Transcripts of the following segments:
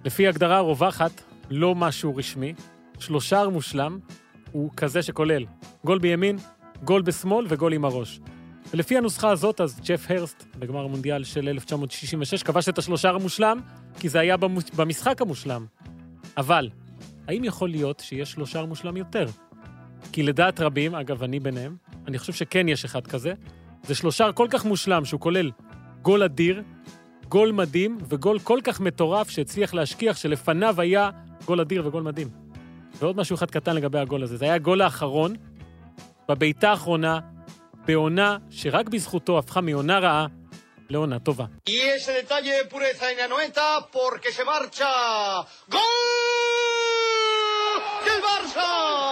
לפי הגדרה רווחת, לא משהו רשמי, 3 שער מושלם הוא כזה שכולל גול בימין, גול בשמאל וגול עם הראש. ולפי הנוסחה הזאת, אז ג'ף הרסט, בגמר המונדיאל של 1966, כבש את 3 שער המושלם, כי זה היה במשחק המושלם. אבל, האם יכול להיות שיש 3 שער מושלם יותר? כי לדעת רבים, אגב, אני ביניהם, אני חושב שכן יש אחד כזה, זה 3 שער כל כך מושלם, שהוא כולל גול אדיר, גול מדהים, וגול כל כך מטורף שהצליח להשכיח שלפניו היה גול אדיר וגול מדהים. ועוד משהו אחד קטן לגבי הגול הזה, זה היה הגול האחרון, בביתה האחרונה, בעונה שרק בזכותו הפכה מעונה רעה לעונה טובה. Y ese detalle de pureza en la 90 porque se marcha. ¡Gol! ¡Del Barça!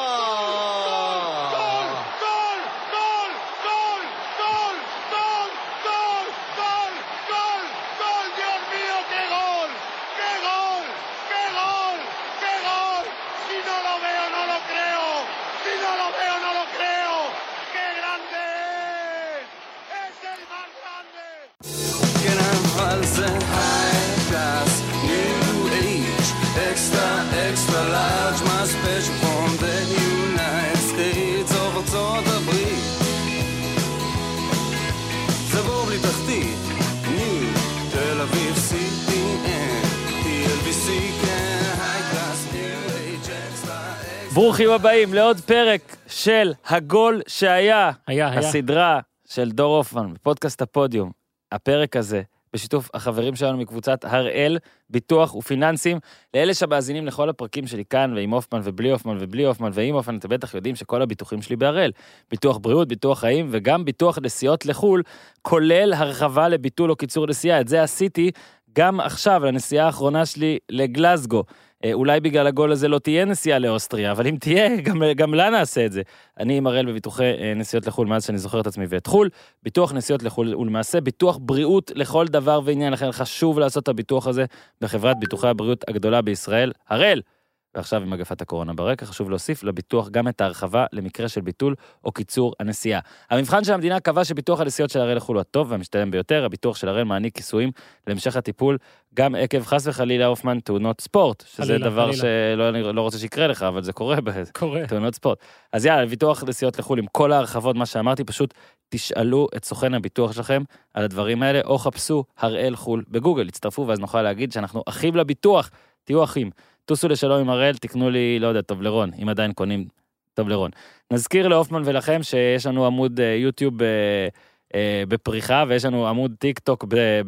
ברוכים הבאים לעוד פרק של הגול שהיה, הסדרה של דור הופמן, בפודקאסט הפודיום. הפרק הזה, בשיתוף החברים שלנו מקבוצת הראל, ביטוח ופיננסים, לאלה שמאזינים לכל הפרקים שלי כאן, ועם הופמן ובלי הופמן ובלי הופמן ועם הופמן, אתם בטח יודעים שכל הביטוחים שלי בהראל, ביטוח בריאות, ביטוח חיים, וגם ביטוח נסיעות לחול, כולל הרחבה לביטול או קיצור נסיעה. את זה עשיתי גם עכשיו, לנסיעה האחרונה שלי לגלזגו. אולי בגלל הגול הזה לא תהיה נסיעה לאוסטריה, אבל אם תהיה, גם לה נעשה את זה. אני עם הראל בביטוחי נסיעות לחול, מאז שאני זוכר את עצמי ואת חול, ביטוח נסיעות לחול, ולמעשה ביטוח בריאות לכל דבר ועניין, לכן חשוב לעשות את הביטוח הזה בחברת ביטוחי הבריאות הגדולה בישראל, הראל. ועכשיו עם מגפת הקורונה ברקע, חשוב להוסיף לביטוח גם את ההרחבה למקרה של ביטול או קיצור הנסיעה. המבחן של המדינה קבע שביטוח הנסיעות של הראל לחול הוא הטוב והמשתלם ביותר, הביטוח של הראל מעניק כיסויים להמשך הטיפול, גם עקב חס וחלילה הופמן תאונות ספורט, שזה דבר שלא רוצה שיקרה לך, אבל זה קורה בתאונות ספורט. אז יאללה, ביטוח נסיעות לחול עם כל ההרחבות, מה שאמרתי, פשוט תשאלו את סוכן הביטוח שלכם על הדברים האלה, או חפשו הראל חול בגוגל, הצטרפו ואז נוכל להגיד שאנחנו אחים לביטוח, תהיו אחים. טוסו לשלום עם הראל, תקנו לי, לא יודע, טובלרון, אם עדיין קונים טובלרון. נזכיר להופמן ולכם שיש לנו עמוד יוטיוב בפריחה, ויש לנו עמוד טיק טוק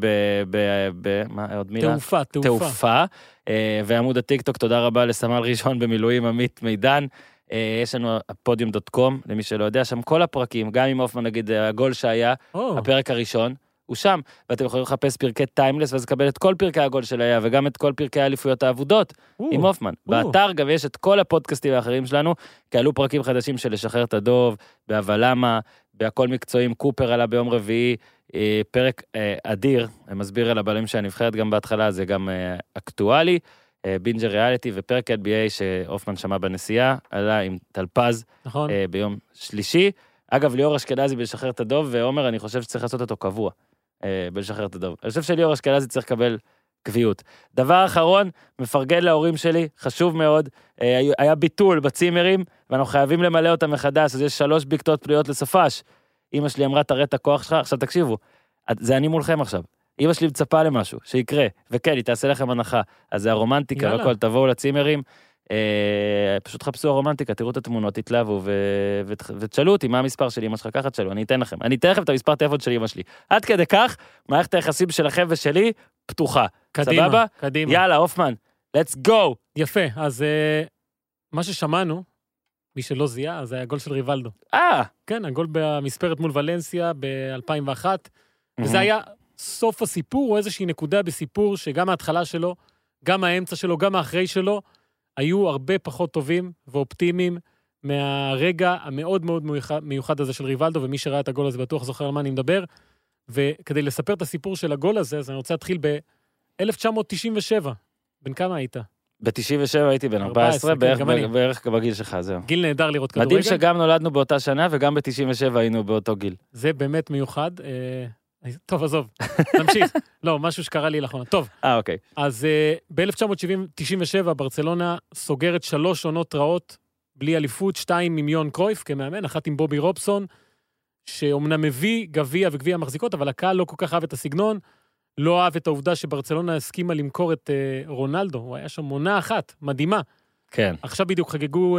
מה עוד מילה? תעופה. ועמוד הטיק טוק, תודה רבה לסמל ראשון במילואים עמית מידן. יש לנו הפודיום.com, למי שלא יודע, שם כל הפרקים, גם עם הופמן נגיד הגול שהיה, הפרק הראשון, הוא שם, ואתם יכולים לחפש פרקי טיימלס, ואז לקבל את כל פרקי הגול של היה, וגם את כל פרקי האליפויות העבודות, עם הופמן. באתר גם יש את כל הפודקאסטים האחרים שלנו, כי עלו פרקים חדשים של לשחרר את הדוב, בהבלמה, בהכל מקצועים, קופר עלה ביום רביעי, פרק אדיר, מסביר על הבעלים שהנבחרת גם בהתחלה, זה גם אקטואלי, בינג'ר ריאליטי, ופרק NBA שהופמן שמע בנסיעה, עלה עם תלפז, ביום שלישי. אגב, ליאור אשכנזי בלשחרר את הדוב, ועומר, אני חושב שצריך לעשות אותו קבוע, בלשחרר את הדוב. אני חושב שליאור אשכנזי צריך לקבל קביעות. דבר אחרון, מפרגן להורים שלי, חשוב מאוד, היה ביטול בצימרים, ואנחנו חייבים למלא אותם מחדש, אז יש 3 בקתות פנויות לסופש. אמא שלי אמרה, תראה את הכוח שלך, עכשיו תקשיבו, זה אני מולכם עכשיו. אמא שלי מצפה למשהו, שיקרה, וכן, היא תעשה לכם הנחה, אז זה הרומנטיקה, וכל, תבואו לצימרים, פשוט חפשו הרומנטיקה, תראו את התמונות, תתלהבו ותשאלו אותי מה המספר של אמא שלך, ככה תשאלו, אני אתן לכם את המספר טלפון של אמא שלי. עד כדי כך, מערכת היחסים שלכם ושלי פתוחה. סבבה? קדימה. יאללה, הופמן, let's go. יפה, אז מה ששמענו, מי שלא זיהה, אז היה הגול של ריבלדו. כן, הגול במספרת מול ולנסיה ב-2001, וזה היה סוף הסיפור, או איזושהי נקודה בסיפור, שגם ההתחלה שלו, גם האמצע שלו, גם האחרי שלו, היו הרבה פחות טובים ואופטימיים מהרגע המאוד מאוד מיוחד הזה של ריבלדו, ומי שראה את הגול הזה בטוח זוכר על מה אני מדבר, וכדי לספר את הסיפור של הגול הזה, אז אני רוצה להתחיל ב-1997. בן כמה היית? ב-97 הייתי בן 14, בערך בגיל שלך, זהו. גיל נהדר לראות כדורגל. מדהים שגם נולדנו באותה שנה, וגם ב-97 היינו באותו גיל. זה באמת מיוחד. טוב, עזוב, נמשיך. לא, משהו שקרה לי לאחרונה. טוב. אוקיי. אז ב-1997 ברצלונה סוגרת 3 עונות רעות, בלי אליפות, 2 עם יון קרויף כמאמן, 1 עם בובי רובסון, שאומנם מביא גביע וגביע מחזיקות, אבל הקהל לא כל כך אהב את הסגנון, לא אהב את העובדה שברצלונה הסכימה למכור את רונלדו, הוא היה שם עונה אחת, מדהימה. כן. עכשיו בדיוק חגגו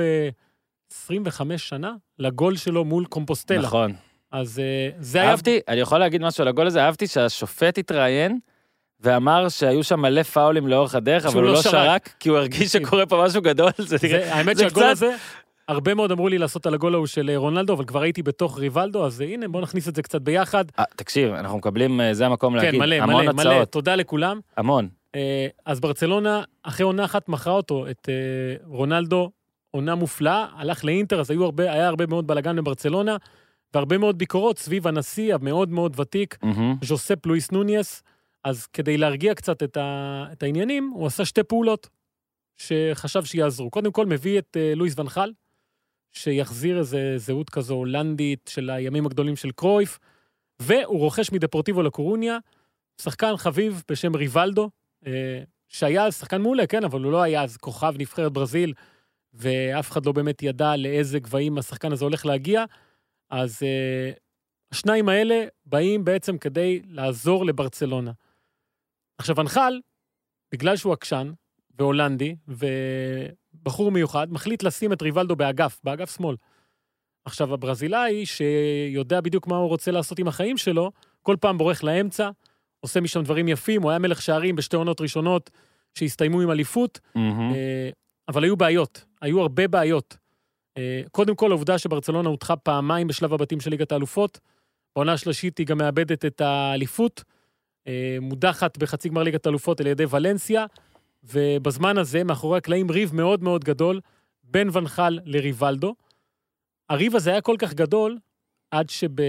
25 שנה לגול שלו מול קומפוסטלה. נכון. אז זה היה... אהבתי, אני יכול להגיד משהו על הגול הזה, אהבתי שהשופט התראיין, ואמר שהיו שם מלא פאולים לאורך הדרך, אבל הוא לא שרק, כי הוא הרגיש שקורה פה משהו גדול. האמת שהגול הזה, הרבה מאוד אמרו לי לעשות על הגול ההוא של רונלדו, אבל כבר הייתי בתוך ריבלדו, אז הנה, בואו נכניס את זה קצת ביחד. תקשיב, אנחנו מקבלים, זה המקום להגיד, המון הצעות. תודה לכולם. המון. אז ברצלונה, אחרי עונה אחת מכרה אותו, את רונלדו, עונה מופלאה, הלך לאינטר, אז היה הרבה מאוד בלגן בברצלונה, והרבה מאוד ביקורות סביב הנשיא המאוד מאוד ותיק, ז'וספ לואיס נוניס, אז כדי להרגיע קצת את העניינים, הוא עשה 2 פעולות שחשב שיעזרו. קודם כל מביא את לואיס ונחל, שיחזיר איזה זהות כזו הולנדית של הימים הגדולים של קרויף, והוא רוכש מדפורטיבו לקורוניה, שחקן חביב בשם ריבלדו, שהיה שחקן מעולה, כן, אבל הוא לא היה אז כוכב נבחרת ברזיל, ואף אחד לא באמת ידע לאיזה גבהים השחקן הזה הולך להגיע, אז השניים האלה באים בעצם כדי לעזור לברצלונה. עכשיו, ונחל, בגלל שהוא עקשן והולנדי ובחור מיוחד, מחליט לשים את ריבלדו באגף שמאל. עכשיו, הברזילאי שיודע בדיוק מה הוא רוצה לעשות עם החיים שלו, כל פעם בורח לאמצע, עושה משם דברים יפים, הוא היה מלך שערים ב2 עונות ראשונות שהסתיימו עם אליפות, אבל היו הרבה בעיות. קודם כל, העובדה שברצלונה הודחה פעמיים בשלב הבתים של ליגת האלופות, בעונה השלישית היא גם מאבדת את האליפות, מודחת בחצי גמר ליגת האלופות על ידי ולנסיה, ובזמן הזה, מאחורי הקלעים, ריב מאוד מאוד גדול, בין ונחל לריבלדו. הריב הזה היה כל כך גדול, עד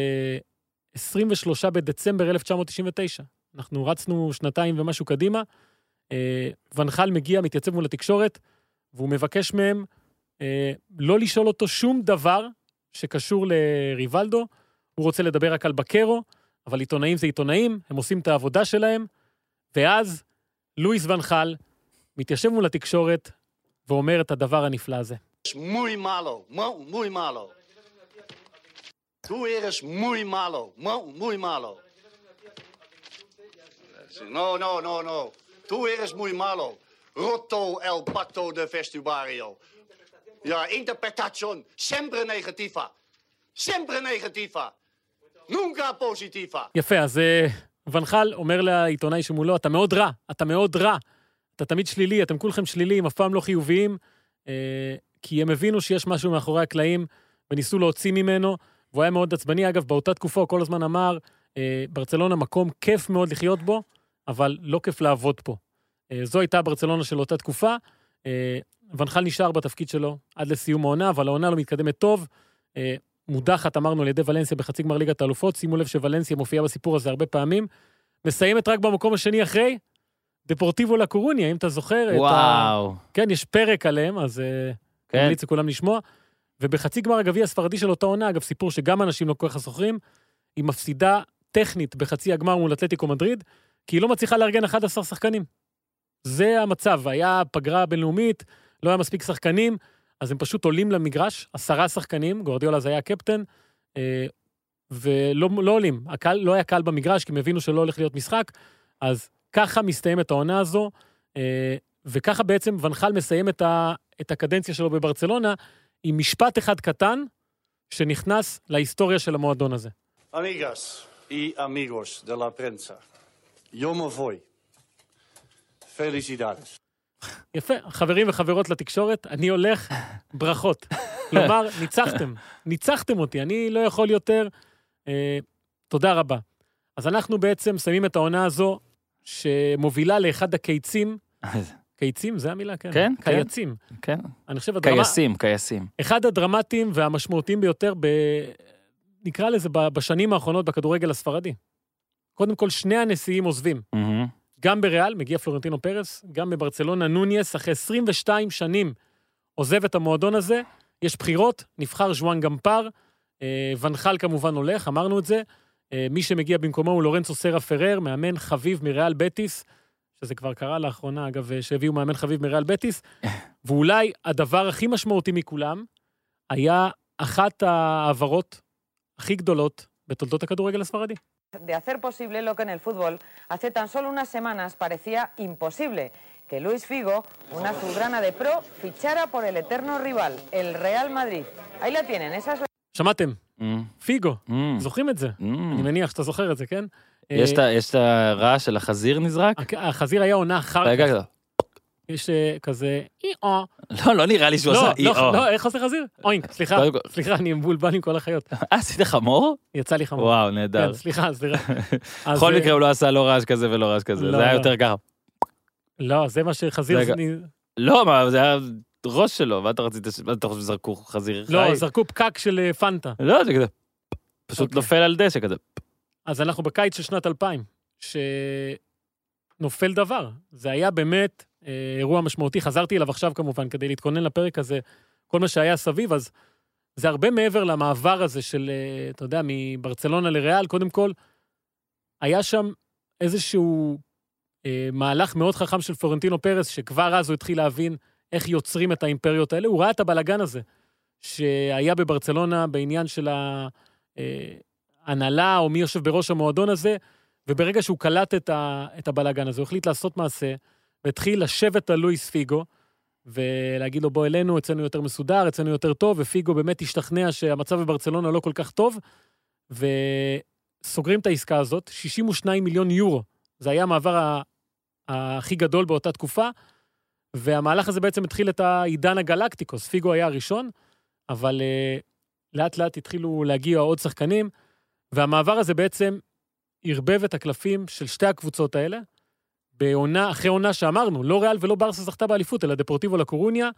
שב-23 בדצמבר 1999, אנחנו רצנו 2 ומשהו קדימה, ונחל מגיע, מתייצב מול התקשורת, והוא מבקש מהם לא לשאול אותו שום דבר שקשור לריבלדו, הוא רוצה לדבר רק על בקרו, אבל עיתונאים זה עיתונאים, הם עושים את העבודה שלהם, ואז לואיס ונחל מתיישב מול התקשורת, ואומר את הדבר הנפלא הזה. Muy malo, muy malo. Tú eres muy malo, muy malo. No. Tú eres muy malo. Roto el pacto de vestuario. Ja, interpretación siempre negativa. Siempre negativa. Nunca positiva. יפה, אז ונחל אומר לעיתונאי שמולו, אתה מאוד רע. אתה תמיד שלילי, אתם כולכם שליליים, אף פעם לא חיוביים, כי הם הבינו שיש משהו מאחורי הקלעים, וניסו להוציא ממנו, והוא היה מאוד עצבני. אגב, באותה תקופה הוא כל הזמן אמר, ברצלונה מקום כיף מאוד לחיות בו, אבל לא כיף לעבוד פה. זו הייתה ברצלונה של אותה תקופה, ונחל נשאר בתפקיד שלו עד לסיום העונה, אבל העונה לא מתקדמת טוב, מודחת, אמרנו, על ידי ולנסיה בחצי גמר ליגת האלופות, שימו לב שוולנסיה מופיעה בסיפור הזה הרבה פעמים, מסיימת רק במקום השני אחרי, דפורטיבו לקורוניה, אם אתה זוכר. וואו. כן, יש פרק עליהם, אז ממליץ לכולם לשמוע. ובחצי גמר הגביע הספרדי של אותה עונה, אגב, סיפור שגם אנשים לא כל כך זוכרים, היא מפסידה טכנית בחצי הגמר מול אתלטיקו מדריד, כי היא לא מצליחה לארגן 11 שחקנים. זה המצב, היה פגרה בינלאומית, לא היה מספיק שחקנים, אז הם פשוט עולים למגרש, 10 שחקנים, גוארדיולה אז היה קפטן, ולא עולים. לא היה קהל במגרש, כי הם הבינו שלא הולך להיות משחק, אז ככה מסתיימת העונה הזו, וככה בעצם ונחל מסיים את הקדנציה שלו בברצלונה, עם משפט אחד קטן, שנכנס להיסטוריה של המועדון הזה. Amigas y amigos de la prensa, yo me voy. Felicidades. יפה, חברים וחברות לתקשורת, אני הולך ברכות. כלומר, ניצחתם אותי, אני לא יכול יותר, תודה רבה. אז אנחנו בעצם שמים את העונה הזו, שמובילה לאחד הקיצים, קיצים, זה המילה? כן. קייצים. כן. אני חושב, קייסים. אחד הדרמטיים והמשמעותיים ביותר, נקרא לזה, בשנים האחרונות בכדורגל הספרדי. קודם כל, 2 הנשיאים עוזבים. גם בריאל, מגיע פלורנטינו פרס, גם בברצלונה נוניס, אחרי 22 שנים עוזב את המועדון הזה, יש בחירות, נבחר ז'ואן גמפר, ונחל כמובן הולך, אמרנו את זה, מי שמגיע במקומו הוא לורנצו סרה פרר, מאמן חביב מריאל בטיס, שזה כבר קרה לאחרונה, אגב, שהביאו מאמן חביב מריאל בטיס, ואולי הדבר הכי משמעותי מכולם, היה אחת העברות הכי גדולות בתולדות הכדורגל הספרדי. De hacer posible lo que en el fútbol hace tan solo unas semanas parecía imposible, que Luis Figo, una azulgrana de pro, fichara por el eterno rival, el Real Madrid. Ahí la tienen, esa es la... שמעתם? פיגו, זוכרים את זה? אני מניח שאתה זוכר את זה, כן? יש את הרעש של החזיר נזרק? החזיר היה עונה אחר כך. יש כזה אי-או. לא נראה לי שהוא עושה אי-או. לא, איך עושה חזיר? אוינק, סליחה, אני מבולבל עם כל החיות. עשית חמור? יצא לי חמור. וואו, נהדר. סליחה. בכל מקרה הוא לא עשה לא רעש כזה ולא רעש כזה, זה היה יותר ככה. לא, זה מה שחזיר... לא, מה, זה היה ראש שלו, מה אתה רצית, אתה חושב שזרקו חזיר חי? לא, זרקו פקק של פנטה. לא, זה כזה, פשוט נופל על דשא כזה. אז אנחנו בקיץ של שנת 2000, שנופל דבר. זה היה באמת אירוע משמעותי, חזרתי אליו עכשיו כמובן, כדי להתכונן לפרק הזה, כל מה שהיה סביב, אז זה הרבה מעבר למעבר הזה של, אתה יודע, מברצלונה לריאל, קודם כל, היה שם איזשהו מהלך מאוד חכם של פלורנטינו פרס, שכבר אז הוא התחיל להבין איך יוצרים את האימפריות האלה, הוא ראה את הבלגן הזה, שהיה בברצלונה בעניין של ההנהלה, או מי יושב בראש המועדון הזה, וברגע שהוא קלט את הבלגן הזה, הוא החליט לעשות מעשה, והתחיל לשבת על לואיס פיגו, ולהגיד לו, בוא אלינו, אצלנו יותר מסודר, אצלנו יותר טוב, ופיגו באמת השתכנע שהמצב בברצלונה לא כל כך טוב, וסוגרים את העסקה הזאת, 62 מיליון יורו, זה היה המעבר הכי גדול באותה תקופה, והמהלך הזה בעצם התחיל את העידן הגלקטיקוס, פיגו היה הראשון, אבל לאט לאט התחילו להגיע עוד שחקנים, והמעבר הזה בעצם הרבב את הקלפים של שתי הקבוצות האלה, בעונה, אחרי עונה שאמרנו, לא ריאל ולא ברסה זכתה באליפות, אלא דפורטיבו לקורוניה,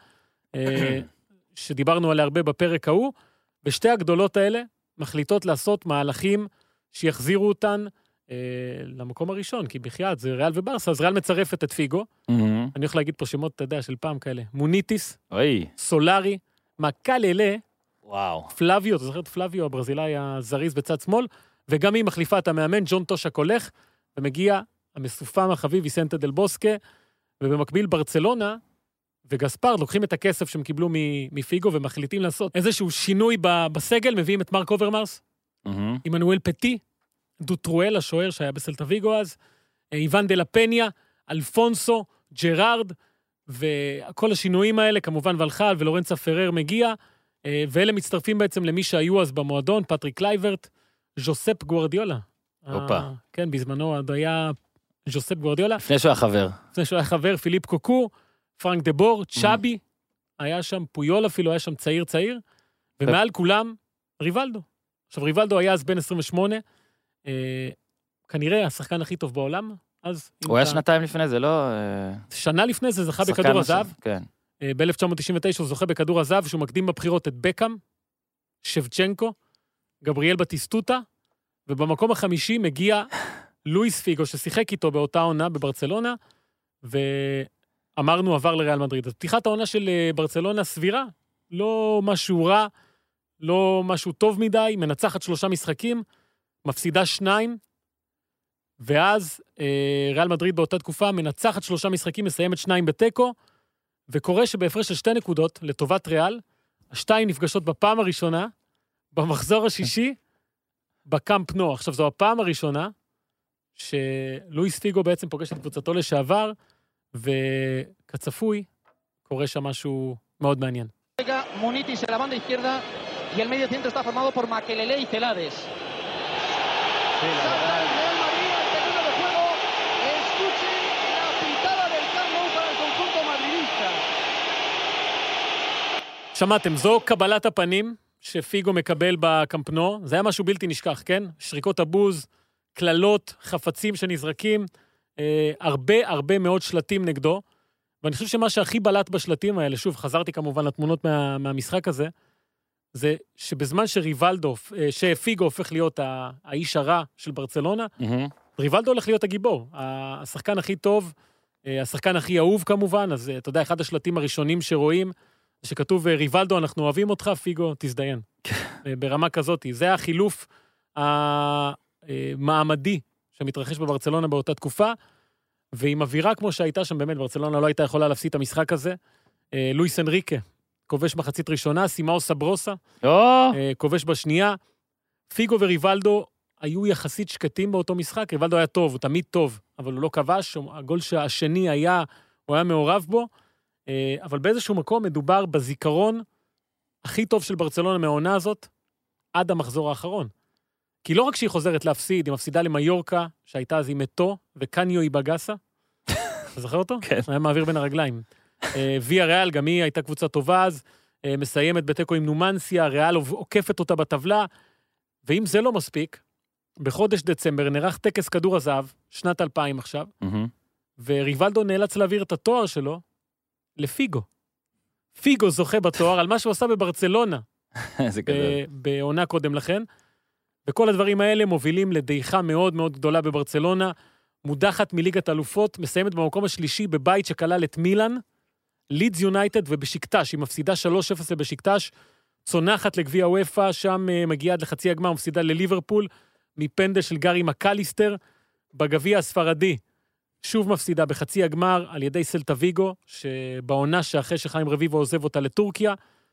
שדיברנו עליה הרבה בפרק ההוא, ושתי הגדולות האלה מחליטות לעשות מהלכים שיחזירו אותן למקום הראשון, כי בחייאת זה ריאל וברסה, אז ריאל מצרפת את פיגו, אני הולך להגיד פה שמות, אתה יודע, של פעם כאלה, מוניטיס, סולארי, מקללה, פלאביו, אתה זוכר את פלאביו, הברזילאי הזריז בצד שמאל, וגם היא מחליפה את המאמן, ג'ון טושק הולך, ומגיע המסופם החביב ויסנטה דל בוסקה, ובמקביל ברצלונה וגספרד לוקחים את הכסף שהם קיבלו מפיגו, ומחליטים לעשות איזשהו שינוי בסגל, מביאים את מרק אוברמרס, עמנואל פטי, דוטרואל, השוער שהיה בסלטה ויגו אז, איוון דלה פניה, אלפונסו, ג'רארד, וכל השינויים האלה, כמובן ולחל ולורנצו פרר מגיע, ואלה מצטרפים בעצם למי שהיו אז במועדון, פטריק קלייברט, ז'וספ גוארדיולה. כן, בזמנו עוד היה ז'וספ גוארדיולה. לפני שהוא היה חבר. לפני שהוא היה חבר, פיליפ קוקו, פרנק דה בור, צ'אבי, היה שם פויול אפילו, היה שם צעיר, ומעל כולם, ריבלדו. עכשיו, ריבלדו היה אז בן 28, כנראה השחקן הכי טוב בעולם, אז... הוא היה שנתיים לפני זה, לא... שנה לפני זה זכה בכדור הזהב. כן. ב-1999 הוא זוכה בכדור הזהב, שהוא מקדים בבחירות את בקאם, שבצ'נקו, גבריאל בטיסטוטה, ובמקום החמישי מגיע לואיס פיגו, ששיחק איתו באותה עונה בברצלונה, ואמרנו עבר לריאל מדריד. אז פתיחת העונה של ברצלונה סבירה, לא משהו רע, לא משהו טוב מדי, מנצחת 3 משחקים, מפסידה 2, ואז ריאל מדריד באותה תקופה מנצחת 3 משחקים, מסיימת 2 בטקו, וקורה שבהפרש של 2 נקודות לטובת ריאל, 2 נפגשות בפעם הראשונה, במחזור השישי, בקאמפ נו. עכשיו, זו הפעם הראשונה שלואיס פיגו בעצם פוגש את קבוצתו לשעבר, וכצפוי, קורה שם משהו מאוד מעניין. מוניטיס en la banda izquierda y el medio centro está formado por Makelele y Celades. Salta el Real Madrid al terreno de juego. Escuche la pitada del Camp Nou para el conjunto madridista. שמעתם, זו קבלת הפנים שפיגו מקבל בקמפנו, זה היה משהו בלתי נשכח, כן? שריקות הבוז, כללות, חפצים שנזרקים, הרבה מאוד שלטים נגדו, ואני חושב שמה שהכי בלט בשלטים האלה, שוב, חזרתי כמובן לתמונות מהמשחק הזה, זה שבזמן שפיגו הופך להיות האיש הרע של ברצלונה, ריבלדו הולך להיות הגיבור, השחקן הכי טוב, השחקן הכי אהוב כמובן, אז אתה יודע, אחד השלטים הראשונים שרואים, שכתוב ריבלדו, אנחנו אוהבים אותך, פיגו, תזדיין. ברמה כזאת. זה החילוף המעמדי שמתרחש בברצלונה באותה תקופה, ועם אווירה כמו שהייתה שם, באמת, ברצלונה לא הייתה יכולה להפסיד את המשחק הזה. לואיס אנריקה, כובש מחצית ראשונה, סימאו סברוסה, כובש בשנייה. פיגו וריבלדו היו יחסית שקטים באותו משחק, ריבלדו היה טוב, הוא תמיד טוב, אבל הוא לא כבש, הגול שהשני היה, הוא היה מעורב בו, אבל באיזשהו מקום מדובר בזיכרון הכי טוב של ברצלונה מהעונה הזאת, עד המחזור האחרון. כי לא רק שהיא חוזרת להפסיד, היא מפסידה למיורקה, שהייתה אז עם אתו, וקניו היא בגסה. אתה זוכר אותו? כן. היה מעביר בין הרגליים. ויה ריאל, גם היא הייתה קבוצה טובה אז, מסיימת בתיקו עם נומנסיה, ריאל עוקפת אותה בטבלה, ואם זה לא מספיק, בחודש דצמבר נערך טקס כדור הזהב, שנת 2000 עכשיו, וריבלדו נאלץ להעביר את התואר שלו לפיגו. פיגו זוכה בתואר על מה שהוא עשה בברצלונה. זה גדול. בעונה קודם לכן. וכל הדברים האלה מובילים לדעיכה מאוד מאוד גדולה בברצלונה, מודחת מליגת אלופות, מסיימת במקום השלישי בבית שכלל את מילאן, לידס יונייטד ובשיקטש, היא מפסידה 3-0 לבשיקטש, צונחת לגביע הוופא, שם מגיעה עד לחצי הגמר, מפסידה לליברפול, מפנדל של גארי מקליסטר, בגביע הספרדי, שוב מפסידה בחצי הגמר על ידי סלטה ויגו, שבעונה שאחרי שחיים רביבו עוזב אותה לטורקיה,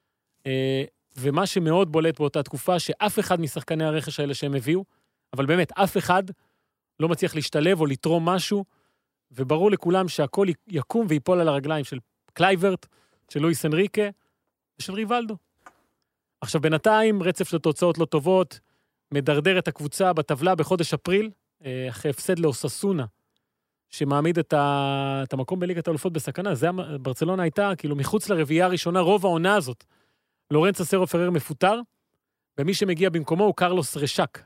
ומה שמאוד בולט באותה תקופה, שאף אחד משחקני הרכש האלה שהם הביאו, אבל באמת אף אחד לא מצליח להשתלב או לתרום משהו, וברור לכולם שהכל יקום ויפול על הרגליים של קלייברט, של לואיס אנריקה ושל ריבלדו. עכשיו בינתיים רצף של תוצאות לא טובות, מדרדר את הקבוצה בטבלה בחודש אפריל, אחרי הפסד לאוססונה, שמעמיד את המקום בליגת האלופות בסכנה. זה ברצלונה הייתה כאילו מחוץ לרביעייה הראשונה, רוב העונה הזאת. לורנצו סרו פרר מפוטר, ומי שמגיע במקומו הוא קרלוס רשק,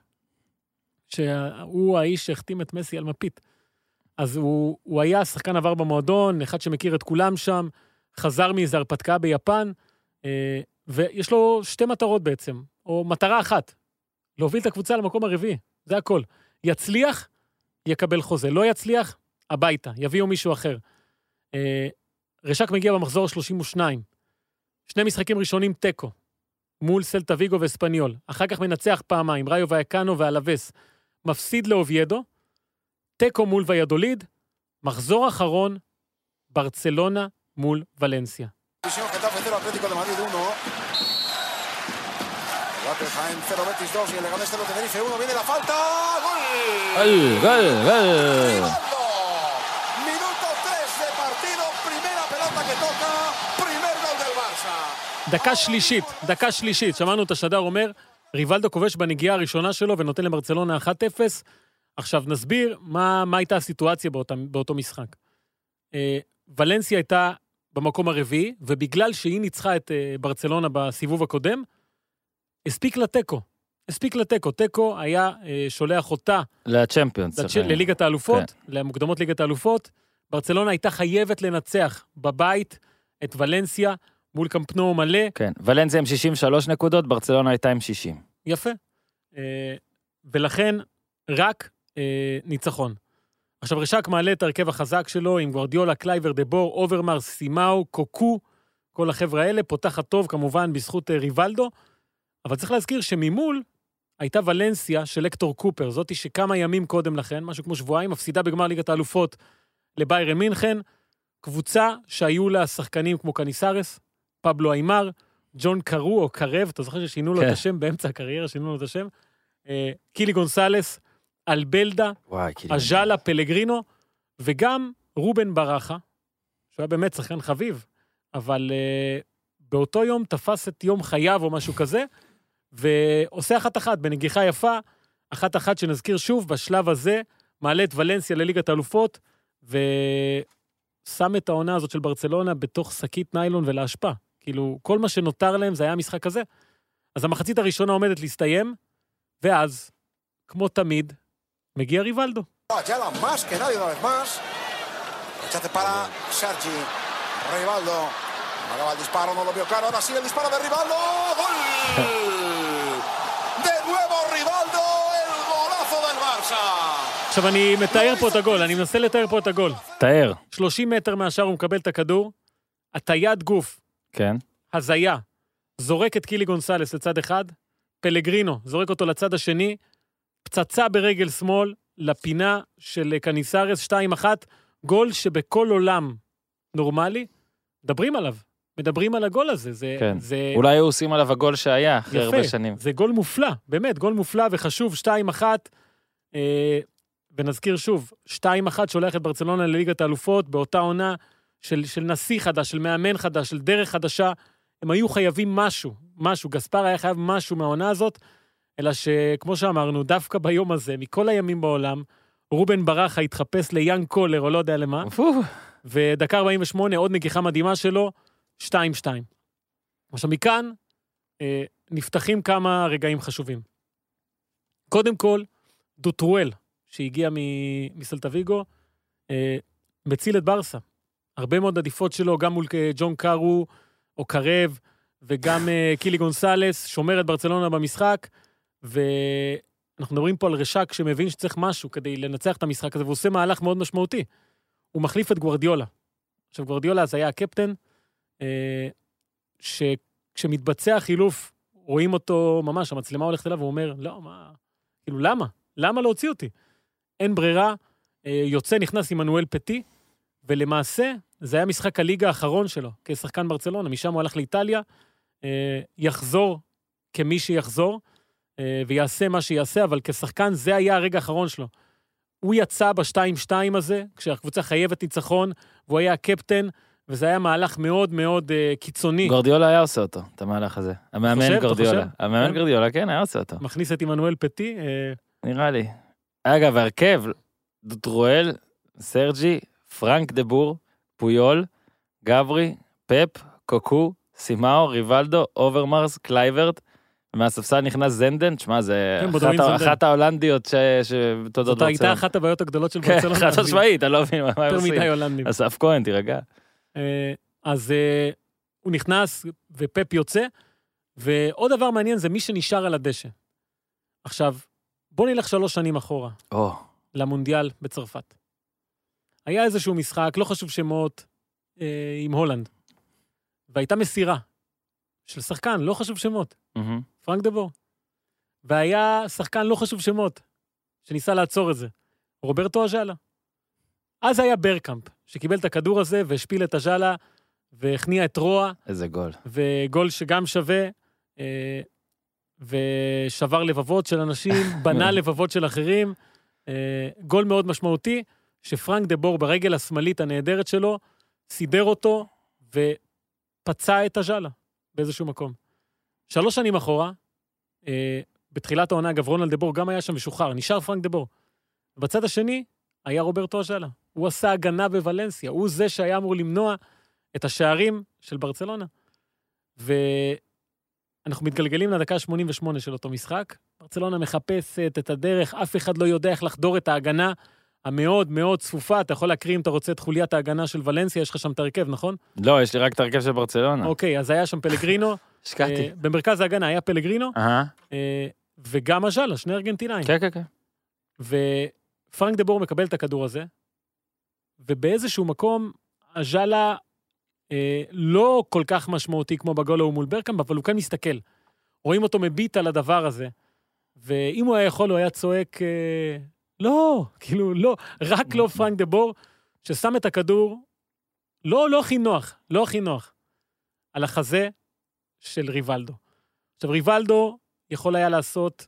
שהוא האיש שהחתים את מסי על מפית. אז הוא היה שחקן עבר במועדון, אחד שמכיר את כולם שם, חזר מאיזו הרפתקה ביפן, ויש לו שתי מטרות בעצם, או מטרה אחת, להוביל את הקבוצה למקום הרביעי, זה הכל. יצליח, יקבל חוזה, לא יצליח, הביתה, יביאו מישהו אחר. רשק מגיע במחזור 32, שני משחקים ראשונים טקו, מול סלטה ויגו וספניול, אחר כך מנצח פעמיים, ראיו ויאקנו ואלווס, מפסיד לאוביידו, טקו מול ויאדוליד, מחזור אחרון, ברצלונה מול ולנסיה. דקה שלישית, שמענו את השדר אומר, ריבלדו כובש בנגיעה הראשונה שלו ונותן לברצלונה 1-0, עכשיו נסביר מה הייתה הסיטואציה באותו משחק. ולנסיה הייתה במקום הרביעי, ובגלל שהיא ניצחה את ברצלונה בסיבוב הקודם, הספיק לטקו. טקו היה שולח אותה לצ'מפיונס. לליגת האלופות, למוקדמות ליגת האלופות. ברצלונה הייתה חייבת לנצח בבית את ולנסיה, מול קמפנו מלא. כן, ולנסיה עם 63 נקודות, ברצלונה הייתה עם 60. יפה. ולכן רק ניצחון. עכשיו רשק מעלה את הרכב החזק שלו עם גוארדיולה, קלייבר, דבור, אוברמרס, סימאו, קוקו, כל החבר'ה האלה, פותחת טוב כמובן בזכות ריבלדו, אבל צריך להזכיר שממול הייתה ולנסיה של הקטור קופר, זאתי שכמה ימים קודם לכן, משהו כמו שבועיים, מפסידה בגמר ליגת האלופות לביירן מינכן, קבוצה שהיו לה שחקנים כמו קניסרס, פבלו איימר, ג'ון קרו או קרב, אתה זוכר ששינו לו את השם באמצע הקריירה, שינו לו את השם, קילי גונסלס, אלבלדה, אג'אלה, פלגרינו, וגם רובן ברחה, שהוא היה באמת שחקן חביב, אבל באותו יום תפס את יום חייו או משהו כזה, ועושה 1-1 בנגיחה יפה, 1-1 שנזכיר שוב, בשלב הזה, מעלה את ולנסיה לליגת האלופות, ושם את העונה הזאת של ברצלונה בתוך שקית ניילון ולהשפעה. כאילו, כל מה שנותר להם זה היה המשחק הזה. אז המחצית הראשונה עומדת להסתיים, ואז, כמו תמיד, מגיע ריבלדו. עכשיו אני מתאר פה את הגול, אני מנסה לתאר פה את הגול. תאר. 30 מטר מהשאר הוא מקבל את הכדור, הטיית גוף. כן. הזיה. זורק את קילי גונסלס לצד אחד, פלגרינו, זורק אותו לצד השני, פצצה ברגל שמאל, לפינה של קניסרס, 2-1, גול שבכל עולם נורמלי, מדברים על הגול הזה. כן. אולי היו עושים עליו הגול שהיה אחרי הרבה שנים. זה גול מופלא, באמת, גול מופלא וחשוב, 2-1, ונזכיר שוב, 2-1 שולח את ברצלונה לליגת האלופות, באותה עונה של נשיא חדש, של מאמן חדש, של דרך חדשה, הם היו חייבים משהו, גספר היה חייב משהו מהעונה הזאת, אלא שכמו שאמרנו, דווקא ביום הזה, מכל הימים בעולם, רובן ברחה התחפש ליאן קולר, או לא יודע למה, ודקה 48, עוד נגיחה מדהימה שלו, 2-2. עכשיו מכאן, נפתחים כמה רגעים חשובים. קודם כל, דוטרואל, שהגיע מסלטה-ויגו, מציל את ברסה. הרבה מאוד עדיפות שלו, גם מול ג'ון קארו, או קרב, וגם קילי גונסלס, שומר את ברצלונה במשחק, ואנחנו מדברים פה על רשק שמבין שצריך משהו כדי לנצח את המשחק הזה, והוא עושה מהלך מאוד משמעותי. הוא מחליף את גוארדיולה. עכשיו, גוארדיולה אז היה הקפטן, שכשמתבצע חילוף, רואים אותו ממש, המצלמה הולכת אליו, והוא אומר, לא, מה, כאילו, למה? למה להוציא אותי? אין ברירה, יוצא, נכנס עם מנואל פטי, ולמעשה, זה היה משחק הליגה האחרון שלו, כשחקן ברצלונה, משם הוא הלך לאיטליה, יחזור כמי שיחזור, ויעשה מה שיעשה, אבל כשחקן זה היה הרגע האחרון שלו. הוא יצא ב-2-2 הזה, כשהקבוצה חייבת ניצחון, והוא היה הקפטן, וזה היה מהלך מאוד מאוד קיצוני. גורדיולה היה עושה אותו, את המהלך הזה. המאמן גורדיולה. המאמן גורדיולה, כן, היה עושה אותו. מכניס את עמנואל פטי. נראה לי. אגב, הרכב, דוטרואל, סרג'י, פרנק דה בור, פויול, גברי, פפ, קוקו, סימאו, ריבלדו, אוברמרס, קלייברט, ומהספסל נכנס זנדן, תשמע, זה אחת ההולנדיות שתודות ברצלונה. זאת הייתה אחת הבעיות הגדולות של ברצלונה. כן, חד משמעית, אני לא מבין מה הם עושים. יותר מדי הולנדים. אסף כהן, תירגע. אז הוא נכנס, ופפ יוצא, ועוד דבר מעניין זה מי שנשאר על הדשא. עכשיו, בוא נלך 3 שנים אחורה. למונדיאל בצרפת. היה איזשהו משחק, לא חשוב שמות, עם הולנד. והייתה מסירה של שחקן, לא חשוב שמות. פרנק דה בור. והיה שחקן לא חשוב שמות, שניסה לעצור את זה. רוברטו אז'אלה. אז היה ברקאמפ, שקיבל את הכדור הזה, והשפיל את אז'אלה, והכניע את רוע. איזה גול. וגול שגם שווה, ושבר לבבות של אנשים, בנה לבבות של אחרים. גול מאוד משמעותי, שפרנק דה בור ברגל השמאלית הנהדרת שלו, סידר אותו, ופצע את אז'אלה, באיזשהו מקום. 3 שנים אחורה, בתחילת העונה, רונלד דה בור גם היה שם משוחרר, נשאר פרנק דה בור. בצד השני, היה רוברטו אז'אלה. הוא עשה הגנה בוולנסיה, הוא זה שהיה אמור למנוע את השערים של ברצלונה. ואנחנו מתגלגלים לדקה 88 של אותו משחק, ברצלונה מחפשת את הדרך, אף אחד לא יודע איך לחדור את ההגנה המאוד מאוד צפופה, אתה יכול להקריא אם אתה רוצה את חוליית ההגנה של ולנסיה, יש לך שם את הרכב, נכון? לא, יש לי רק את הרכב של ברצלונה. אוקיי, אז היה שם פלגרינו, במרכז ההגנה היה פלגרינו, וגם אז'אלה, 2 ארגנטינאים. כן, כן, כן. ופרנק דה בור מקבל את הכדור הזה, ובאיזשהו מקום, אז'אלה לא כל כך משמעותי כמו בגול ההוא מול ברקאמפ, אבל הוא כאן מסתכל. רואים אותו מביט על הדבר הזה, ואם הוא היה יכול, הוא היה צועק, לא, כאילו, לא, רק לא פרנק דה בור, ששם את הכדור, לא הכי נוח, על החזה של ריבלדו. עכשיו, ריבלדו יכול היה לעשות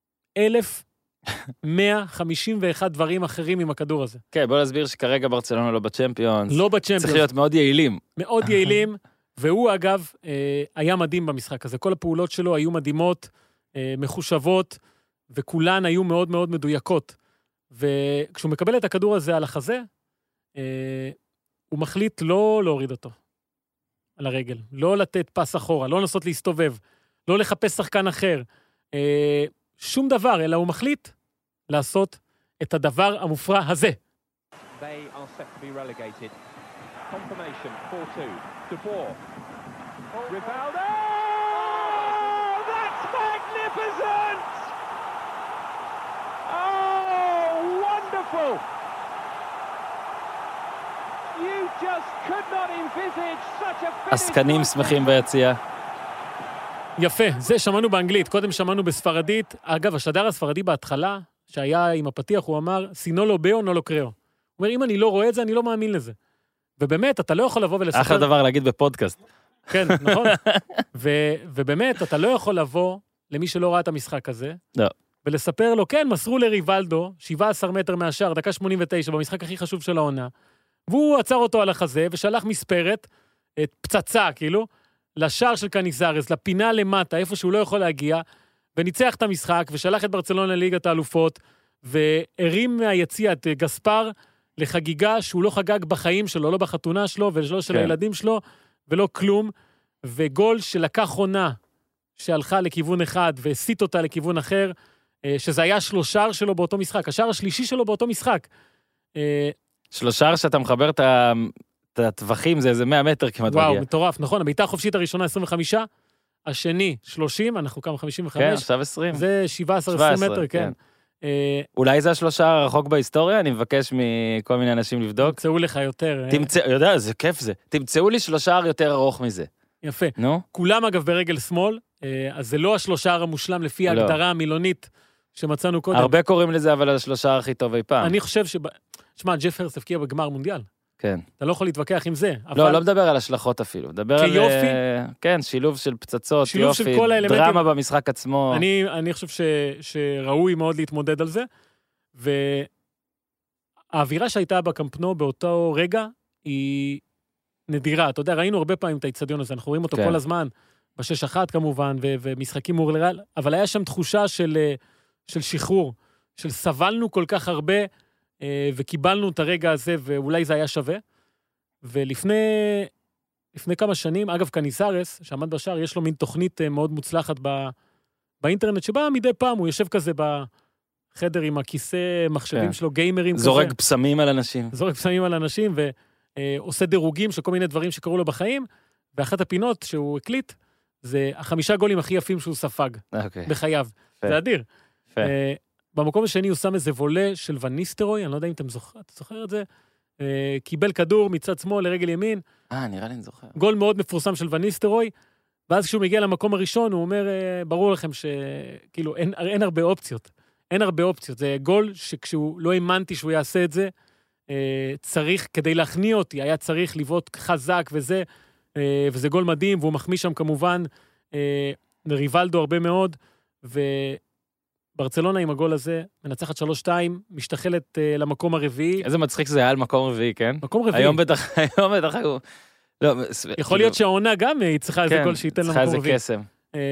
1,151 דברים אחרים עם הכדור הזה. כן, בוא נסביר שכרגע ברצלונה לא בצ'מפיונס. לא בצ'מפיונס. צריך להיות מאוד יעילים. מאוד יעילים, והוא אגב היה מדהים במשחק הזה. כל הפעולות שלו היו מדהימות, מחושבות, וכולן היו מאוד מאוד מדויקות. וכשהוא מקבל את הכדור הזה על החזה, הוא מחליט לא להוריד אותו על הרגל, לא לתת פס אחורה, לא לנסות להסתובב, לא לחפש שחקן אחר, שום דבר, אלא הוא מחליט לעשות את הדבר המופרע הזה. They are set to be relegated. Confirmation 4-2. De Boer. Rivaldo! That's magnificent! Oh, wonderful! You just could not envisage such a finish. עסקנים שמחים ביציאה. יפה, זה שמענו באנגלית, קודם שמענו בספרדית. אגב, השדר הספרדי בהתחלה, שהיה עם הפתיח, הוא אמר, סינו לא באו, נו לא קראו. הוא אומר, אם אני לא רואה את זה, אני לא מאמין לזה. ובאמת, אתה לא יכול לבוא ולספר... אחלה דבר להגיד בפודקאסט. כן, נכון. ובאמת, אתה לא יכול לבוא למי שלא ראה את המשחק הזה, לא. ולספר לו, כן, מסרו לריבלדו, 17 מטר מהשאר, דקה 89, במשחק הכי חשוב של העונה, והוא עצר אותו על החזה, ושלח מספרת, פצצה, כאילו, לשער של קניזרס, לפינה למטה, איפה שהוא לא יכול להגיע, וניצח את המשחק, ושלח את ברצלונה לליגת האלופות, והרים מהיציע את גספר לחגיגה שהוא לא חגג בחיים שלו, לא בחתונה שלו, ולא של הילדים שלו, ולא כלום, וגול שלקח עונה, שהלכה לכיוון אחד, והסיט אותה לכיוון אחר, שזה היה שלושר שלו באותו משחק, השער השלישי שלו באותו משחק. שלושר שאתה מחבר את הטווחים, זה איזה 100 מטר כמעט מגיע. וואו, מטורף, נכון, הביתה החופשית הראשונה 25, השני 30, אנחנו כמה 55. כן, עכשיו 20. זה 17-20 מטר, כן. אולי זה השלושה הרחוק בהיסטוריה? אני מבקש מכל מיני אנשים לבדוק. תמצאו לך יותר. יודע, זה כיף זה. תמצאו לי שלושה יותר ארוך מזה. יפה. נו? כולם אגב ברגל שמאל, אז זה לא השלושה המושלם לפי ההגדרה המילונית שמצאנו קודם. הרבה קוראים לזה, אבל השלושה הכי טוב אי פעם. אני חושב שמע, ג'ף הרסט הבקיע בגמר מונדיאל. כן. אתה לא יכול להתווכח עם זה. לא מדבר על השלכות אפילו. מדבר על... כיופי? כן, שילוב של פצצות, שילוב יופי, של כל האלמנטים. דרמה במשחק עצמו. אני חושב שראוי מאוד להתמודד על זה, והאווירה שהייתה בקמפנו באותו רגע היא נדירה. אתה יודע, ראינו הרבה פעמים את האצטדיון הזה, אנחנו רואים אותו כל הזמן, ב6-1 כמובן, ומשחקים מול ריאל, אבל היה שם תחושה של שחרור, של סבלנו כל כך הרבה, וקיבלנו את הרגע הזה, ואולי זה היה שווה. ולפני כמה שנים, אגב, קניזרס, שעמד בשער, יש לו מין תוכנית מאוד מוצלחת באינטרנט, שבה מדי פעם הוא יושב כזה בחדר עם הכיסא מחשבים שלו, גיימרים כזה. זורק פסמים על אנשים. זורק פסמים על אנשים, ועושה דירוגים של כל מיני דברים שקרו לו בחיים, ואחת הפינות שהוא הקליט, זה 5 גולים הכי יפים שהוא ספג בחייו. זה אדיר. במקום השני הוא שם איזה וולה של וניסטרוי, אני לא יודע אם אתה זוכר את זה, קיבל כדור מצד שמאל לרגל ימין. נראה לי אני זוכר. גול מאוד מפורסם של וניסטרוי, ואז כשהוא מגיע למקום הראשון, הוא אומר, ברור לכם שכאילו אין הרבה אופציות. אין הרבה אופציות. זה גול שכשהוא לא האמנתי שהוא יעשה את זה, צריך, כדי להכניע אותי, היה צריך לבעוט חזק וזה גול מדהים, והוא מחמיא שם כמובן לריבלדו הרבה מאוד, ברצלונה עם הגול הזה, מנצחת 3-2, משתחלת למקום הרביעי. איזה מצחיק זה היה על מקום רביעי, כן? מקום רביעי. היום בטח הוא... יכול להיות שהעונה גם היא צריכה איזה גול שייתן למקום רביעי. צריכה איזה קסם.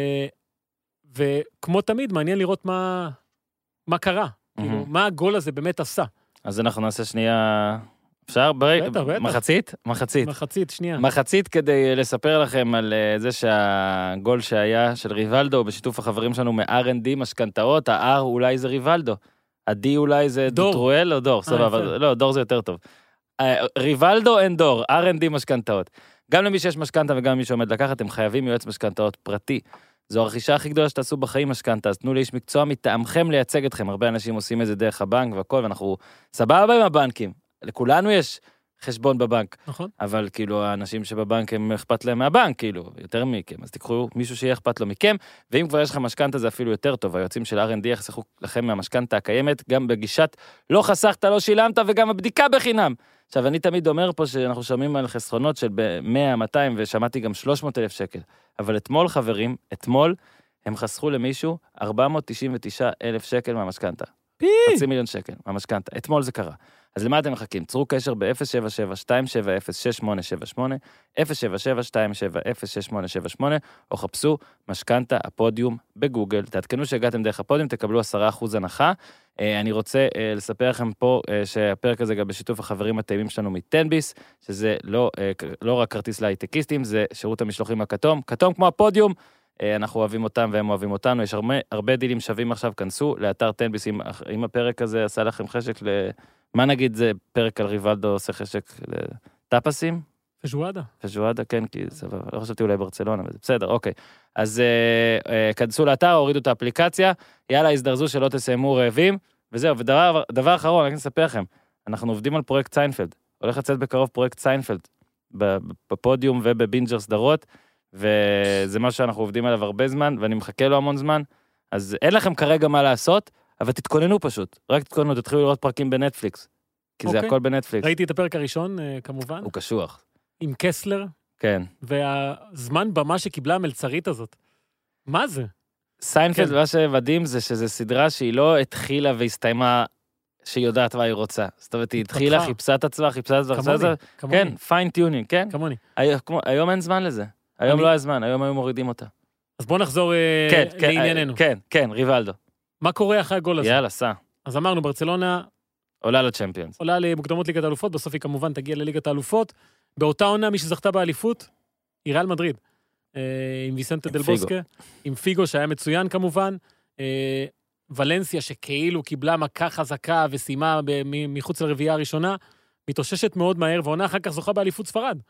וכמו תמיד, מעניין לראות מה קרה. כאילו, מה הגול הזה באמת עשה. אז אנחנו נעשה שנייה... אפשר? מחצית? מחצית, שנייה. מחצית כדי לספר לכם על זה שהגול שהיה של ריבלדו בשיתוף החברים שלנו מ-R&D משכנתאות, ה-R אולי זה ריבלדו, ה-D אולי זה דוטרואל או דור, סבבה, לא, דור זה יותר טוב. ריבלדו אין דור, R&D משכנתאות. גם למי שיש משכנתה וגם למי שעומד לקחת, הם חייבים יועץ משכנתאות פרטי. זו הרכישה הכי גדולה שתעשו בחיים משכנתה, אז תנו לאיש מקצוע מטעמכם לייצג אתכם. הרבה אנשים עושים את זה דרך הבנק והכל, ואנחנו סבבה עם הבנקים. לכולנו יש חשבון בבנק. נכון. אבל כאילו האנשים שבבנק הם אכפת להם מהבנק, כאילו, יותר מכם. אז תיקחו מישהו שיהיה אכפת לו מכם, ואם כבר יש לך משכנתה זה אפילו יותר טוב. היועצים של R&D יחסכו לכם מהמשכנתה הקיימת, גם בגישת לא חסכת, לא שילמת, וגם הבדיקה בחינם. עכשיו, אני תמיד אומר פה שאנחנו שומעים על חסכונות של 100, 200, ושמעתי גם 300,000 שקל. אבל אתמול, חברים, אתמול הם חסכו למישהו 499,000 שקל מהמשכנתה. 500,000 שקל מהמשכנתה. אתמול זה קרה. אז למה אתם מחכים? צרו קשר ב-077-270-6878, 077-270-6878, או חפשו משכנתה הפודיום בגוגל. תעדכנו שהגעתם דרך הפודיום, תקבלו 10% הנחה. אני רוצה לספר לכם פה שהפרק הזה גם בשיתוף החברים הטעימים שלנו מטנביס, שזה לא רק כרטיס להייטקיסטים, זה שירות המשלוחים הכתום. כתום כמו הפודיום, אנחנו אוהבים אותם והם אוהבים אותנו. יש הרבה דילים שווים עכשיו, כנסו לאתר טנביס, אם הפרק הזה עשה לכם חשק מה נגיד זה פרק על ריבלדו עושה חשק לטאפסים? פז'ואדה, כן, כי סבבה, לא חשבתי אולי ברצלונה, וזה בסדר, אוקיי. אז כנסו לאתר, הורידו את האפליקציה, יאללה, הזדרזו שלא תסיימו רעבים, וזהו, ודבר אחרון, אני אספר לכם, אנחנו עובדים על פרויקט סיינפלד, הולך לצאת בקרוב פרויקט סיינפלד, בפודיום ובבינג'ר סדרות, וזה מה שאנחנו עובדים עליו הרבה זמן, ואני מחכה לו המון זמן, אז אין לכם כרגע מה לעשות, אבל תתכוננו פשוט, רק תתכוננו, תתחילו לראות פרקים בנטפליקס, כי זה הכל בנטפליקס. ראיתי את הפרק הראשון, כמובן. הוא קשוח. עם קסלר. כן. והזמן במה שקיבלה המלצרית הזאת. מה זה? סיינפלד, מה שמדהים זה שזו סדרה שהיא לא התחילה והסתיימה שהיא יודעת מה היא רוצה. זאת אומרת, היא התחילה, חיפשה את עצמה, כמוני. כן, פיין-טיונינג, כן? כמוני. היום אין זמן לזה. היום לא היה זמן, היום היו מורידים אותה. אז בוא נחזור לענייננו. כן, ריבלדו. מה קורה אחרי הגול הזה? יאללה, סע. אז אמרנו, ברצלונה עולה לצ'מפיונס. עולה למוקדמות ליגת האלופות, בסוף היא כמובן תגיע לליגת האלופות. באותה עונה, מי שזכתה באליפות, היא ריאל מדריד. עם ויסנטה דל בוסקה, עם פיגו שהיה מצוין כמובן, ולנסיה שכאילו קיבלה מכה חזקה וסיימה מחוץ לרביעייה הראשונה, מתאוששת מאוד מהר, ועונה אחר כך זוכה באליפות ספרד.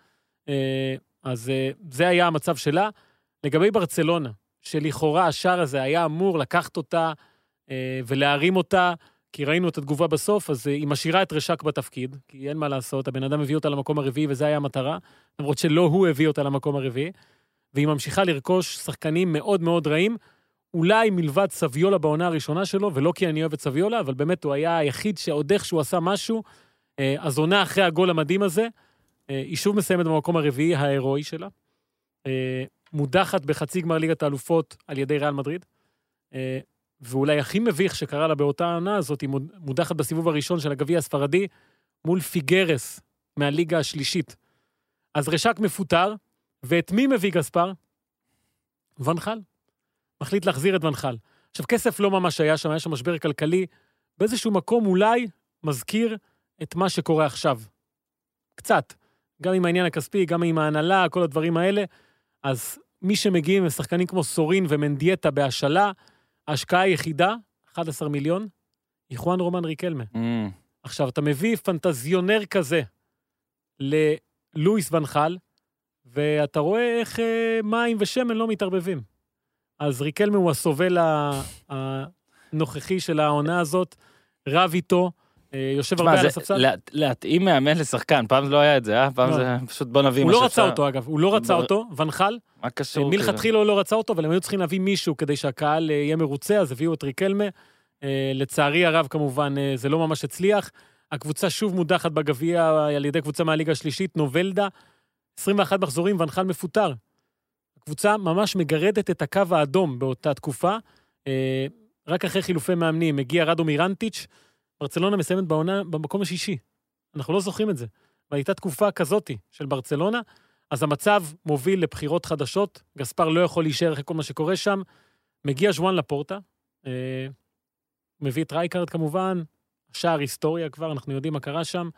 אז זה היה המצב שלה. לגבי ברצלונה, שלכאורה השער הזה היה אמור לקחת אותה ולהרים אותה, כי ראינו את התגובה בסוף, אז היא משאירה את רשק בתפקיד, כי אין מה לעשות, הבן אדם הביא אותה למקום הרביעי, וזה היה המטרה, למרות שלא הוא הביא אותה למקום הרביעי, והיא ממשיכה לרכוש שחקנים מאוד מאוד רעים, אולי מלבד סביולה בעונה הראשונה שלו, ולא כי אני אוהב את סביולה, אבל באמת הוא היה היחיד שעוד איכשהו עשה משהו, אז עונה אחרי הגול המדהים הזה, היא שוב מסיימת במקום הרביעי ההירואי שלה, מודחת בחצי גמר ליגת האלופות על ידי ריאל מדריד, ואולי הכי מביך שקרה לה באותה עונה הזאת, היא מודחת בסיבוב הראשון של הגביע הספרדי, מול פיגרס מהליגה השלישית. אז רשק מפוטר, ואת מי מביא גספר? ונחל. מחליט להחזיר את ונחל. עכשיו, כסף לא ממש היה שם משבר כלכלי, באיזשהו מקום אולי מזכיר את מה שקורה עכשיו. קצת. גם עם העניין הכספי, גם עם ההנהלה, כל הדברים האלה. אז מי שמגיעים הם שחקנים כמו סורין ומנדיאטה בהשאלה, ההשקעה היחידה, 11 מיליון, היא חואן רומן ריקלמה. עכשיו, אתה מביא פנטזיונר כזה ללואיס ונחל, ואתה רואה איך מים ושמן לא מתערבבים. אז ריקלמה הוא הסובל הנוכחי של העונה הזאת, רב איתו, יושב הרבה על הספסל. להתאים מאמן לשחקן, פעם זה לא היה את זה, פעם זה פשוט בוא נביא הוא לא רצה אותו אגב, הוא לא רצה אותו, ונחל, מה קשור? מלכתחילה הוא לא רצה אותו, אבל הם היו צריכים להביא מישהו כדי שהקהל יהיה מרוצה, אז הביאו את ריקלמה, לצערי הרב כמובן זה לא ממש הצליח, הקבוצה שוב מודחת בגביע על ידי קבוצה מהליגה השלישית, נובלדה, 21 מחזורים, ונחל מפוטר. הקבוצה ממש מגרדת את הקו האדום באותה תקופה, רק אחרי חילופי מאמנים, מגיע רדו מירנטיץ', ברצלונה מסיימת בעונה במקום השישי. אנחנו לא זוכרים את זה. והייתה תקופה כזאת של ברצלונה, אז המצב מוביל לבחירות חדשות, גספר לא יכול להישאר אחרי כל מה שקורה שם, מגיע ז'ואן לפורטה, מביא את רייקארד כמובן, שער היסטוריה כבר, אנחנו יודעים מה קרה שם,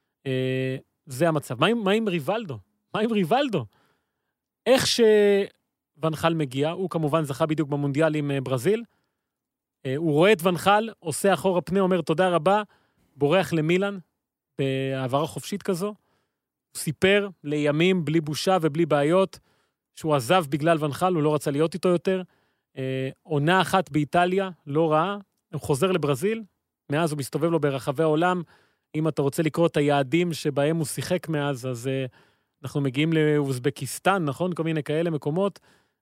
זה המצב. מה עם ריבלדו? מה עם ריבלדו? איך שונחל מגיע, הוא כמובן זכה בדיוק במונדיאל עם ברזיל, הוא רואה את ונחל, עושה אחורה פנה, אומר תודה רבה, בורח למילאן, בעברה חופשית כזו, הוא סיפר לימים בלי בושה ובלי בעיות, שהוא עזב בגלל ונחל, הוא לא רצה להיות איתו יותר, עונה אחת באיטליה, לא רעה, הוא חוזר לברזיל, מאז הוא מסתובב לו ברחבי העולם, אם אתה רוצה לקרוא את היעדים שבהם הוא שיחק מאז, אז אנחנו מגיעים לאוזבקיסטן, נכון? כל מיני כאלה מקומות,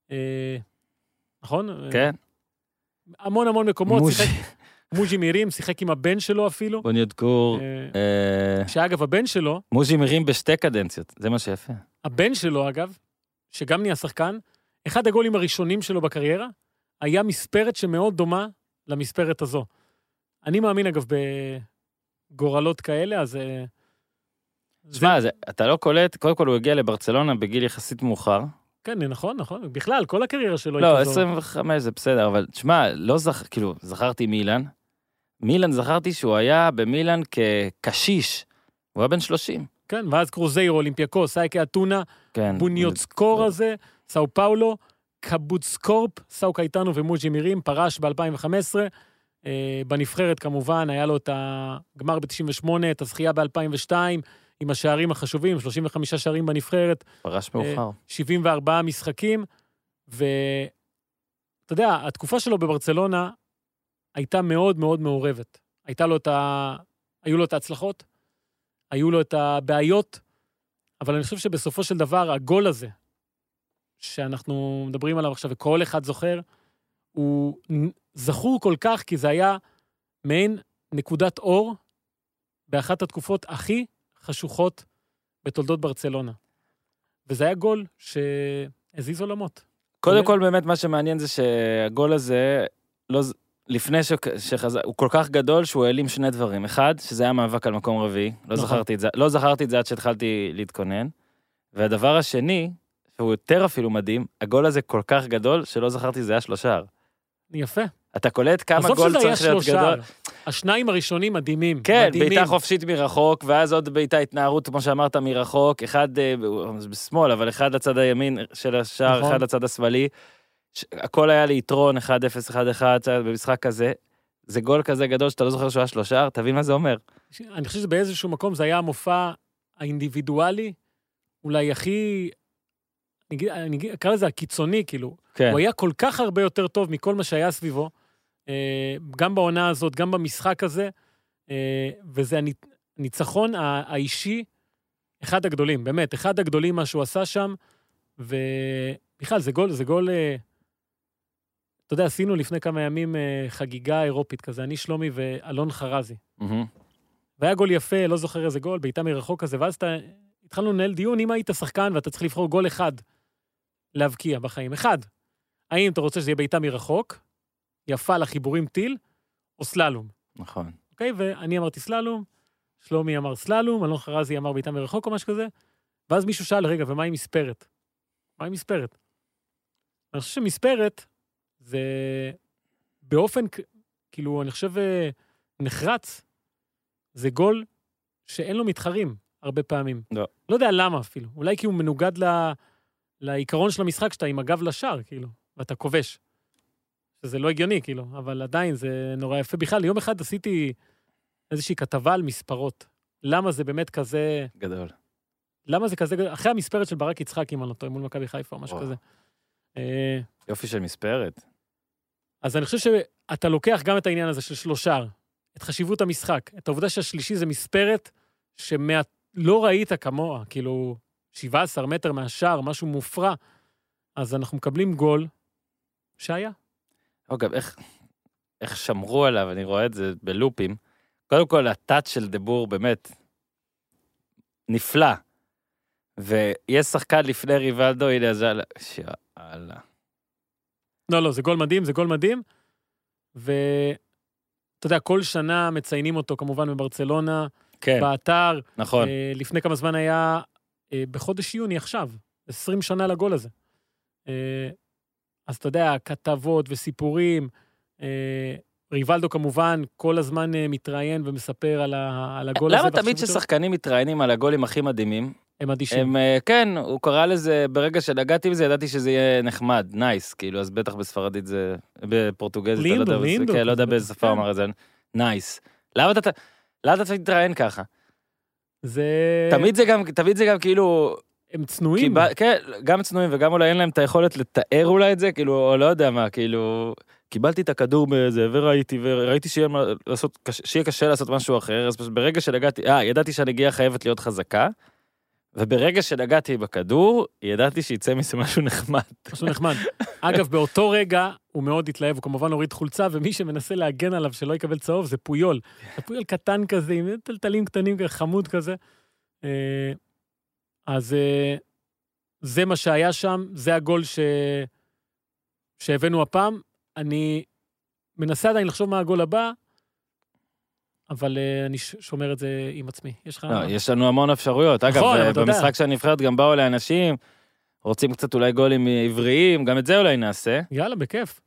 נכון? כן. המון מקומות, מוז'י מירים, שיחק עם הבן שלו אפילו. בוא נדקור. שאגב, הבן שלו... מוז'י מירים בשתי קדנציות, זה מה שיפה. הבן שלו, אגב, שגם נהיה שחקן, אחד הגולים הראשונים שלו בקריירה, היה מספרת שמאוד דומה למספרת הזו. אני מאמין, אגב, בגורלות כאלה, אז... תשמע, אתה לא קולט, קודם כל הוא הגיע לברצלונה בגיל יחסית מאוחר. כן, נכון. בכלל, כל הקריירה שלו לא, 25 זה בסדר, אבל תשמע, זכרתי מילאן זכרתי שהוא היה במילאן כקשיש, הוא היה בן 30. כן, ואז קרוזיירו, אולימפיאקוס, סייקה אתונה, בוניוצקור הזה, סאו פאולו, קבוצקורפ, סאו קייטנו ומוג'י מירים, פרש ב-2015, בנבחרת כמובן, היה לו את הגמר ב-98, את הזכייה ב-2002, עם השערים החשובים, 35 שערים בנבחרת. פרש מאוחר. 74 משחקים, ואתה יודע, התקופה שלו בברצלונה הייתה מאוד מאוד מעורבת. היו לו את ההצלחות, היו לו את הבעיות, אבל אני חושב שבסופו של דבר, הגול הזה, שאנחנו מדברים עליו עכשיו, וכל אחד זוכר, הוא זכור כל כך, כי זה היה מעין נקודת אור, באחת התקופות הכי חשוכות בתולדות ברצלונה. וזה היה גול שהזיז עולמות. קודם כל, באמת, מה שמעניין זה שהגול הזה, לפני שחזר, הוא כל כך גדול שהוא העלים שני דברים. אחד, שזה היה מאבק על מקום רביעי, לא זכרתי את זה עד שהתחלתי להתכונן. והדבר השני, שהוא יותר אפילו מדהים, הגול הזה כל כך גדול, שלא זכרתי זה היה 3 שער. יפה. אתה קולט כמה גול צריך להיות גדול. השניים הראשונים מדהימים. כן, בעיטה חופשית מרחוק, ואז עוד בעיטה התנערות, כמו שאמרת, מרחוק, אחד בשמאל, אבל אחד לצד הימין של השער, אחד לצד השמאלי. הכל היה ליתרון 1-0, 1-1 במשחק כזה. זה גול כזה גדול שאתה לא זוכר שהוא היה 3 שער, תבין מה זה אומר. אני חושב שבאיזשהו מקום זה היה המופע האינדיבידואלי, אולי הכי, אני אקרא לזה הקיצוני, כאילו. כן. הוא היה כל כך הרבה יותר טוב מכל מה שהיה סביבו, גם בעונה הזאת, גם במשחק הזה, וזה הניצחון האישי, אחד הגדולים, באמת, אחד הגדולים מה שהוא עשה שם, ובכלל, זה גול, אתה יודע, עשינו לפני כמה ימים חגיגה אירופית כזה, אני שלומי ואלון חרזי. והיה גול יפה, לא זוכר איזה גול, בעיטה מרחוק כזה, ואז התחלנו לנהל דיון, אם היית שחקן ואתה צריך לבחור גול אחד להבקיע בחיים. אחד, האם אתה רוצה שזה יהיה בעיטה מרחוק, יפה לחיבורים טיל, או סללום. נכון. אוקיי, ואני אמרתי סללום, שלומי אמר סללום, אלון חרזי אמר בעיטה מרחוק או משהו כזה, ואז מישהו שאל, רגע, ומה עם מספרת? מה עם מספרת? אני חושב שמספרת, זה באופן, כאילו, אני חושב, נחרץ, זה גול שאין לו מתחרים הרבה פעמים. לא. לא יודע למה אפילו. אולי כי הוא מנוגד לעיקרון של המשחק, שאתה עם הגב לשער, כאילו, ואתה כובש. שזה לא הגיוני, כאילו, אבל עדיין זה נורא יפה. בכלל, יום אחד עשיתי איזושהי כתבה על מספרות. למה זה באמת כזה... גדול. למה זה כזה גדול? אחרי המספרת של ברק יצחק, אם אני לא טועה, מול מכבי חיפה או משהו כזה. יופי של מספרת. אז אני חושב שאתה לוקח גם את העניין הזה של 3 שער, את חשיבות המשחק, את העובדה שהשלישי זה מספרת לא ראית כמוה, כאילו 17 מטר מהשער, משהו מופרע, אז אנחנו מקבלים גול שהיה. אוקיי, איך שמרו עליו, אני רואה את זה בלופים. קודם כל, הטאץ' של דבור באמת נפלא. ויש שחקן לפני ריבלדו, הנה, אז שאלה. לא, זה גול מדהים, זה גול מדהים. ואתה יודע, כל שנה מציינים אותו, כמובן, בברצלונה, כן. באתר. נכון. לפני כמה זמן היה, בחודש יוני עכשיו, 20 שנה לגול הזה. אז אתה יודע, כתבות וסיפורים, ריבלדו כמובן כל הזמן מתראיין ומספר על הגול הזה. למה תמיד ששחקנים מתראיינים על הגולים הכי מדהימים? הם אדישים. כן, הוא קרא לזה, ברגע שנגעתי בזה, ידעתי שזה יהיה נחמד, נייס, כאילו, אז בטח בספרדית זה, בפורטוגזית, לינדו. כן, לא יודע באיזה שפה אמר את זה, נייס. למה אתה מתראיין ככה? תמיד זה גם כאילו... הם צנועים. כן, גם צנועים, וגם אולי אין להם את היכולת לתאר אולי את זה, כאילו, לא יודע מה, כאילו, קיבלתי את הכדור בזה, וראיתי שיהיה קשה לעשות משהו אחר, אז ברגע שנגעתי, ידעתי שהנגיעה חייבת להיות חזקה, וברגע שנגעתי בכדור, ידעתי שיצא מזה משהו נחמד. משהו נחמד. אגב, באותו רגע הוא מאוד התלהב, הוא כמובן הוריד חולצה, ומי שמנסה להגן עליו שלא יקבל צהוב, זה פויול. זה פויול קטן כזה, עם טלטלים קטנים, חמוד כזה. אז זה מה שהיה שם, זה הגול שהבאנו הפעם. אני מנסה עדיין לחשוב מה הגול הבא, אבל אני שומר את זה עם עצמי. יש לנו המון אפשרויות. אגב, במשחק של הנבחרת גם באו לאנשים, רוצים קצת אולי גולים עבריים, גם את זה אולי נעשה. יאללה, בכיף.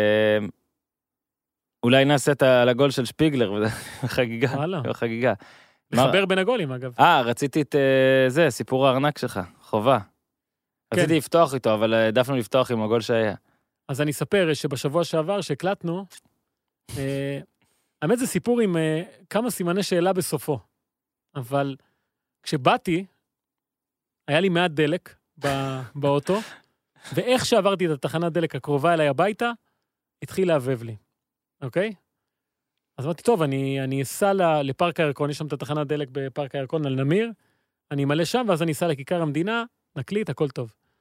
אולי נעשה על הגול של שפיגלר, חגיגה. לחבר בין הגולים, אגב. רציתי את זה, סיפור הארנק שלך, חובה. רציתי לפתוח איתו, אבל העדפנו לפתוח עם הגול שהיה. אז אני אספר שבשבוע שעבר שהקלטנו, האמת זה סיפור עם כמה סימני שאלה בסופו. אבל כשבאתי, היה לי מעט דלק באוטו, ואיך שעברתי את התחנת דלק הקרובה אליי הביתה, התחיל להבב לי. אוקיי? אז אמרתי, טוב, אני אסע לפארק הירקון, יש שם את התחנת דלק בפארק הירקון על נמיר, אני אמלא שם, ואז אני אסע לכיכר המדינה, נקליט, הכל טוב.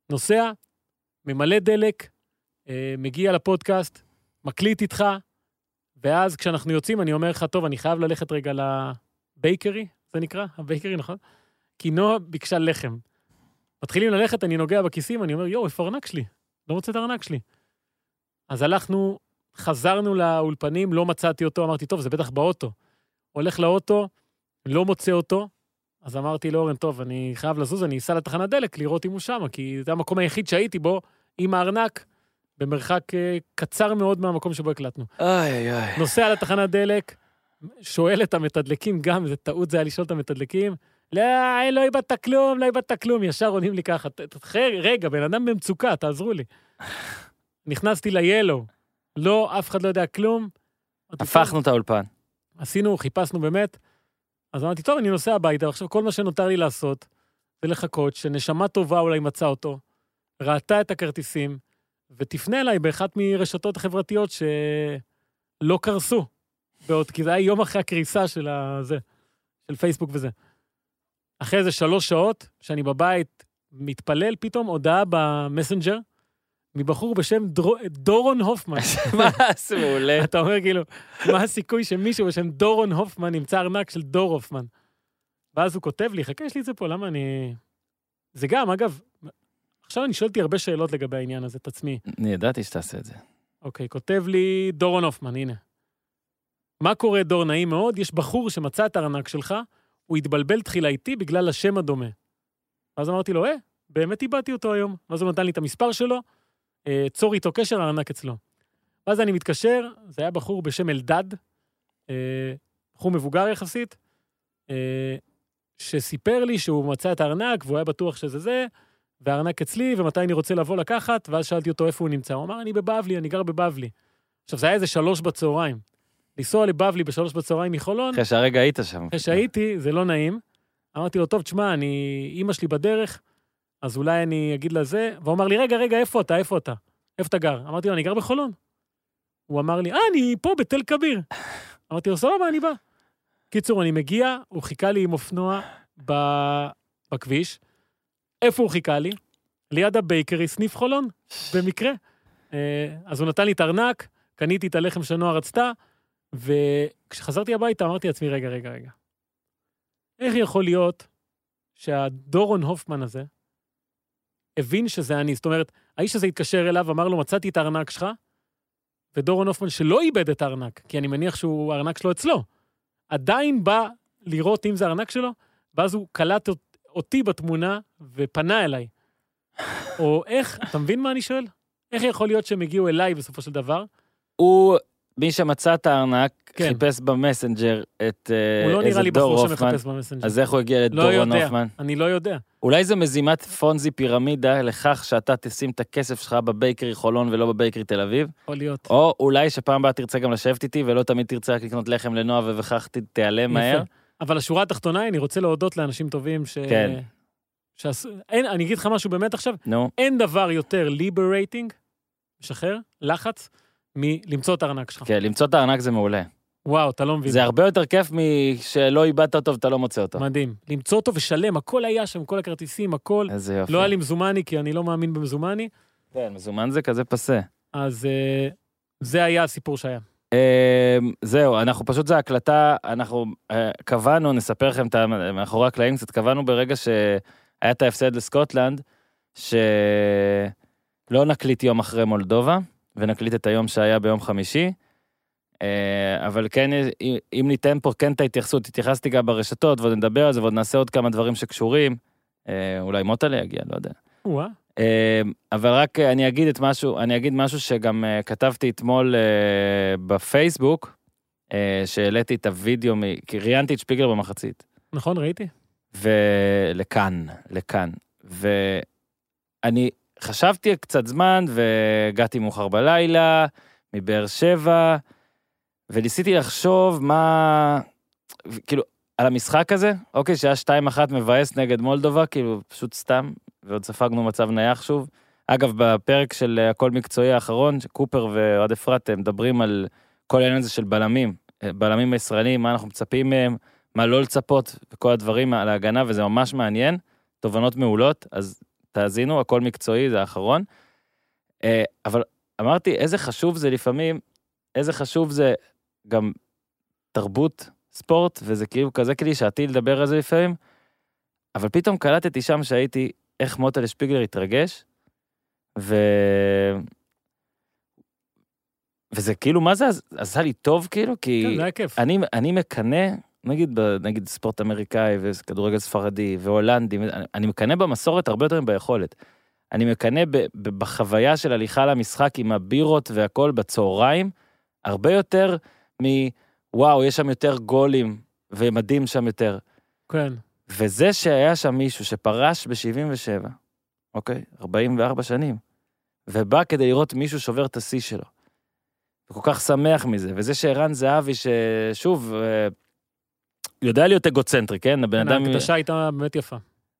נוסע, ממלא דלק, מגיע לפודקאסט, מקליט איתך, ואז כשאנחנו יוצאים, אני אומר לך, טוב, אני חייב ללכת רגע לבייקרי, זה נקרא? הבייקרי, נכון? כי נועה ביקשה לחם. מתחילים ללכת, אני נוגע בכיסים, אני אומר, יו, איפה הארנק שלי? לא מוצא את הארנק שלי. אז הלכנו, חזרנו לאולפנים, לא מצאתי אותו, אמרתי, טוב, זה בטח באוטו. הולך לאוטו, לא מוצא אותו, אז אמרתי לאורן, טוב, אני חייב לזוז, אני אסע לתחנת דלק לראות אם הוא שם, כי זה המקום היחיד שהייתי בו, עם הארנק, במרחק קצר מאוד מהמקום שבו הקלטנו. נוסע לתחנת דלק, שואל את המתדלקים, גם, זה טעות זה היה לשאול את המתדלקים, לא איבדת כלום, לא איבדת כלום, ישר עונים לי ככה, רגע, בן אדם במצוקה, תעזרו לי. נכנסתי ליאלו, לא, אף אחד לא יודע כלום. הפכנו את האולפן. עשינו, חיפשנו באמת, אז אמרתי, טוב, אני נוסע הביתה, ועכשיו כל מה שנותר לי לעשות, זה לחכות, שנשמה טובה אולי מצא אותו, ראתה את הכרטיסים, ותפנה אליי באחת מרשתות החברתיות שלא קרסו, כי זה היה יום אחרי הקריסה של פייסבוק וזה. אחרי זה 3 שעות, שאני בבית מתפלל, פתאום הודעה במסנג'ר, מבחור בשם דורון הופמן. מה זה מעולה? אתה אומר כאילו, מה הסיכוי שמישהו בשם דורון הופמן נמצא ארנק של דור הופמן? ואז הוא כותב לי, חכה, יש לי את זה פה, למה אני... זה גם, אגב, עכשיו אני שואלתי הרבה שאלות לגבי העניין הזה, את עצמי. אני ידעתי שתעשה את זה. אוקיי, כותב לי דורון הופמן, הנה. מה קורה, דור? נעים מאוד, יש בחור שמצא את הארנק שלך, הוא התבלבל תחילה איתי בגלל השם הדומה. אז אמרתי לו, באמת איבדתי אותו היום. ואז הוא נתן לי את המספר שלו, צור איתו קשר, הארנק אצלו. ואז אני מתקשר, זה היה בחור בשם אלדד, בחור מבוגר יחסית, שסיפר לי שהוא מצא את הארנק, והוא היה בטוח שזה זה, והארנק אצלי, ומתי אני רוצה לבוא לקחת, ואז שאלתי אותו איפה הוא נמצא. הוא אמר, אני בבבלי, אני גר בבבלי. עכשיו, זה היה איזה 3 בצהריים. לנסוע לבבלי ב3 בצהריים מחולון. אחרי שהרגע היית שם. אחרי שהייתי, זה לא נעים. אמרתי לו, טוב, תשמע, אמא שלי בדרך, אז אולי אני אגיד לה זה, והוא אמר לי, רגע, איפה אתה? איפה אתה גר? אמרתי לו, אני גר בחולון. הוא אמר לי, אני פה בתל כביר. אמרתי לו, סבבה, אני בא. קיצור, אני מגיע, הוא חיכה לי עם אופנוע בכביש. איפה הוא חיכה לי? ליד הבייקרי, סניף חולון, במקרה. אז הוא נתן לי את הארנק, קניתי את הלחם שנועה רצתה, וכשחזרתי הביתה אמרתי לעצמי, רגע. איך יכול להיות שהדורון הופמן הזה הבין שזה אני? זאת אומרת, האיש הזה התקשר אליו, אמר לו, מצאתי את הארנק שלך, ודורון הופמן שלא איבד את הארנק, כי אני מניח שהוא הארנק שלו אצלו, עדיין בא לראות אם זה הארנק שלו, ואז הוא קלט אותי בתמונה ופנה אליי. או איך, אתה מבין מה אני שואל? איך יכול להיות שהם הגיעו אליי בסופו של דבר? מי שמצא את הארנק, חיפש במסנג'ר את איזה דור הופמן, אז איך הוא הגיע לדורון הופמן? אני לא יודע. אולי זה מזימת פונזי פירמידה לכך שאתה תשים את הכסף שלך בבייקרי חולון ולא בבייקרי תל אביב? יכול להיות. או אולי שפעם הבאה תרצה גם לשבת איתי ולא תמיד תרצה רק לקנות לחם לנועה ובכך תיעלם מהר. אבל השורה התחתונה, אני רוצה להודות לאנשים טובים אני אגיד לך משהו באמת עכשיו, אין דבר יותר ליברייטינג, משחרר, לחץ, מלמצוא את הארנק שלך. כן, למצוא את הארנק זה מעולה. וואו, אתה לא מבין. זה הרבה יותר כיף משלא איבדת אותו ואתה לא מוצא אותו. מדהים. למצוא אותו ושלם, הכל היה שם, כל הכרטיסים, הכל. איזה יופי. לא היה לי מזומני, כי אני לא מאמין במזומני. כן, מזומן זה כזה פסה. אז זה היה הסיפור שהיה. זהו, אנחנו פשוט, זה הקלטה, אנחנו קבענו, נספר לכם מאחורי הקלעים קצת, קבענו ברגע שהיה את ההפסד לסקוטלנד, שלא נקליט יום אחרי מולדובה, ונקליט את היום שהיה ביום חמישי, אבל כן, אם ניתן פה כן את ההתייחסות, התייחסתי גם ברשתות, ועוד נדבר על זה, ועוד נעשה עוד כמה דברים שקשורים, אולי מוטלה יגיע, לא יודע. אבל רק אני אגיד משהו שגם כתבתי אתמול בפייסבוק, שהעליתי את הוידאו, כי ראיינתי את שפיגלר במחצית. נכון, ראיתי. ולכאן. ואני חשבתי קצת זמן, והגעתי מאוחר בלילה, מבאר שבע, וניסיתי לחשוב מה, כאילו, על המשחק הזה, אוקיי, שהיה 2-1 מבאס נגד מולדובה, כאילו, פשוט סתם, ועוד ספגנו מצב נייח שוב. אגב, בפרק של הכל מקצועי האחרון, קופר ועוד אפרת, הם מדברים על כל העניין הזה של בלמים הישראלים, מה אנחנו מצפים מהם, מה לא לצפות, וכל הדברים על ההגנה, וזה ממש מעניין, תובנות מעולות, אז תאזינו, הכל מקצועי, זה האחרון. אבל אמרתי, איזה חשוב זה לפעמים, איזה חשוב זה גם תרבות ספורט, וזה כאילו כזה כלי שעתי לדבר על זה לפעמים, אבל פתאום קלטתי שם שהייתי, איך מוטה שפיגלר התרגש, וזה כאילו, מה זה עשה לי טוב כאילו? כי כן, זה היה כיף. אני מקנה, נגיד ספורט אמריקאי וכדורגל ספרדי והולנדי, אני מקנה במסורת הרבה יותר ביכולת. אני מקנה בחוויה של הליכה למשחק עם הבירות והכל בצהריים, הרבה יותר וואו, יש שם יותר גולים ומדים שם יותר. כן. וזה שהיה שם מישהו שפרש ב-77, אוקיי? 44 שנים, ובא כדי לראות מישהו שובר את השיא שלו. וכל כך שמח מזה. וזה שערן זהבי, ששוב, יודע להיות אגוצנטרי, כן? הבן אדם... הקדשה הייתה באמת יפה.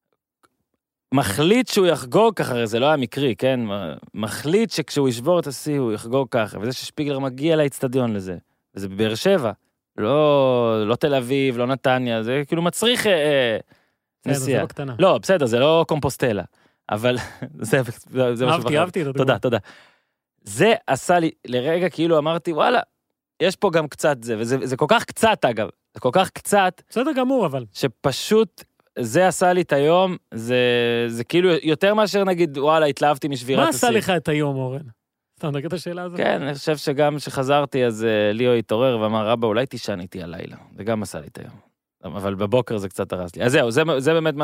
מחליט שהוא יחגוג ככה, הרי זה לא היה מקרי, כן? מחליט שכשהוא ישבור את השיא, הוא יחגוג ככה. וזה ששפיגלר מגיע לאצטדיון לזה. וזה בבאר שבע. לא תל אביב, לא נתניה, זה כאילו מצריך נסיעה. זה בקטנה. לא, בסדר, זה לא קומפוסטלה. אבל זה אהבתי. תודה. זה עשה לי, לרגע כאילו אמרתי, וואלה, יש פה גם קצת זה, וזה כל כך קצת אגב, זה כל כך קצת. בסדר גמור, אבל. שפשוט, זה עשה לי את היום, זה כאילו יותר מאשר נגיד, וואלה, התלהבתי משבירת השיא. מה עשה לך את היום, אורן? אתה נגיד את השאלה הזאת? כן, אני חושב שגם שחזרתי, אז ליאו התעורר ואמר, רבא, אולי תישן איתי הלילה. זה גם עשה לי את היום. אבל בבוקר זה קצת הרס לי. אז זהו, זה באמת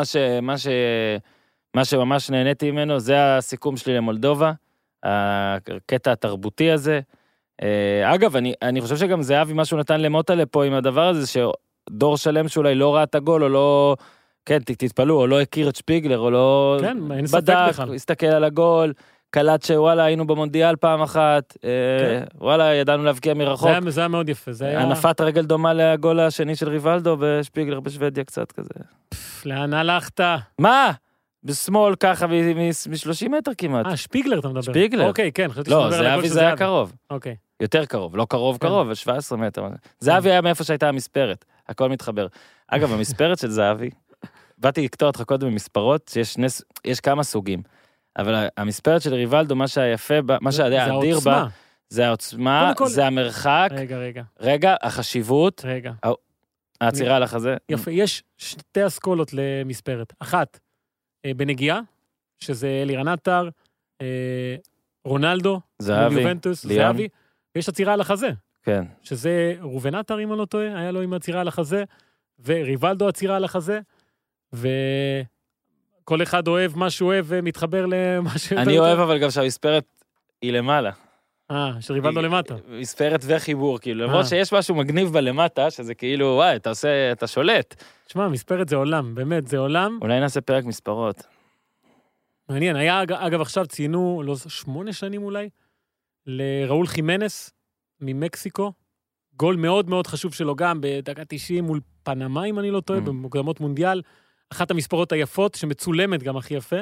מה שממש נהניתי ממנו, זה הסיכום שלי למולדובה. הקטע התרבותי הזה. אגב, אני חושב שגם זהבי משהו נתן למוטה לפה עם הדבר הזה, שדור שלם שאולי לא ראה את הגול, או לא, כן, תתפלו, או לא הכיר את שפיגלר, או לא כן, אין ספק בכלל. הסתכל על הגול, קלט שוואלה, היינו במונדיאל פעם אחת, וואלה, ידענו להבקיע מרחוק. זה היה מאוד יפה. הנפת רגל דומה לגול השני של ריבלדו, ושפיגלר בשוודיה קצת כזה. לאן הלכת? מה? בשמאל ככה מ-30 מטר כמעט. שפיגלר אתה מדבר. שפיגלר. אוקיי, כן. לא, זהבי זה היה קרוב. אוקיי. יותר קרוב, לא קרוב, אבל 17 מטר. זהבי היה מאיפה שהייתה המספרת. הכל מתחבר. אגב, המספרת של זהבי, באתי לקטוע אותך קודם במספרות, שיש כמה סוגים. אבל המספרת של ריבלדו, מה שהיפה, מה שהיה אדיר בה, זה העוצמה, זה המרחק. רגע, החשיבות. העצירה על החזה. יפה, יש שתי אסכולות למספרת. אחת, בנגיעה, שזה אלירן עטר, רונלדו, זהבי, ויש עצירה על החזה. כן. שזה רובן עטר, אם אני לא טועה, היה לו עם עצירה על החזה, וריבלדו עצירה על החזה, וכל אחד אוהב מה שהוא אוהב ומתחבר למה שהוא... אני אוהב אבל גם שהמספרת היא למעלה. שריבלדו למטה. מספרת וחיבור, כאילו, למרות שיש משהו מגניב בלמטה, שזה כאילו, וואי, אתה שולט. תשמע, מספרת זה עולם, באמת, זה עולם. אולי נעשה פרק מספרות. מעניין, היה, אגב, עכשיו ציינו, 8 שנים אולי, לראול חימנס, ממקסיקו, גול מאוד מאוד חשוב שלו גם, בדקה 90 מול פנמה, אם אני לא טועה, במוקדמות מונדיאל, אחת המספרות היפות, שמצולמת גם הכי יפה.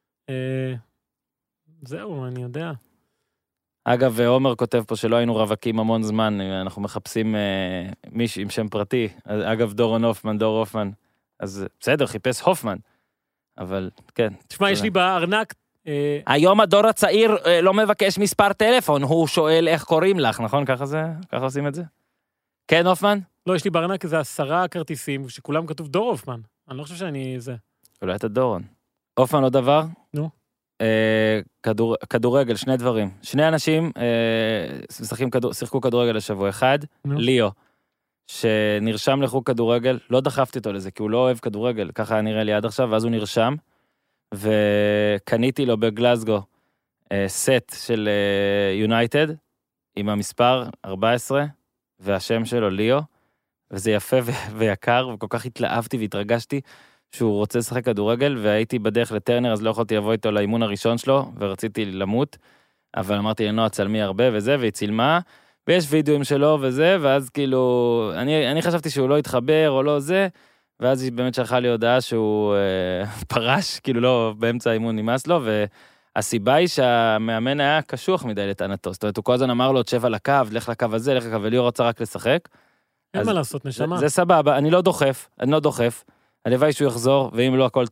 זהו, אני יודע. אגב, עומר כותב פה שלא היינו רווקים המון זמן, אנחנו מחפשים מישהו עם שם פרטי, אגב, דור הופמן, אז בסדר, חיפש הופמן, אבל כן. תשמע, יש לי בארנק... היום הדור הצעיר לא מבקש מספר טלפון, הוא שואל איך קוראים לך, נכון? ככה עושים את זה? כן, הופמן? לא, יש לי בארנק איזה 10 כרטיסים, שכולם כתוב דור הופמן, אני לא חושב שאני זה. אולי אתה דורון. הופמן עוד דבר? נו. כדורגל, שני דברים. שני אנשים שיחקו כדורגל השבוע. אחד, ליאו, שנרשם לחוג כדורגל, לא דחפתי אותו לזה, כי הוא לא אוהב כדורגל, ככה נראה לי עד עכשיו, ואז הוא נרשם, וקניתי לו בגלסגו סט של יונייטד, עם המספר 14, והשם שלו ליאו, וזה יפה ויקר, וכל כך התלהבתי והתרגשתי, שהוא רוצה לשחק כדורגל, והייתי בדרך לטרנר, אז לא יכולתי לבוא איתו לאימון הראשון שלו, ורציתי למות, אבל אמרתי לנועה, צלמי הרבה וזה, והיא צילמה, ויש וידאוים שלו וזה, ואז כאילו, אני חשבתי שהוא לא התחבר או לא זה, ואז היא באמת שלחה לי הודעה שהוא פרש, כאילו לא, באמצע האימון נמאס לו, והסיבה היא שהמאמן היה קשוח מדי לטענתו, זאת אומרת, הוא כל הזמן אמר לו, תשב על הקו, לך לקו הזה, לך לקו, וליאור רצה רק לשחק. אין מה לעשות, נשמה. זה סבבה, אני לא דוחף, הלוואי שהוא יחזור, ואם לא הכל טוב,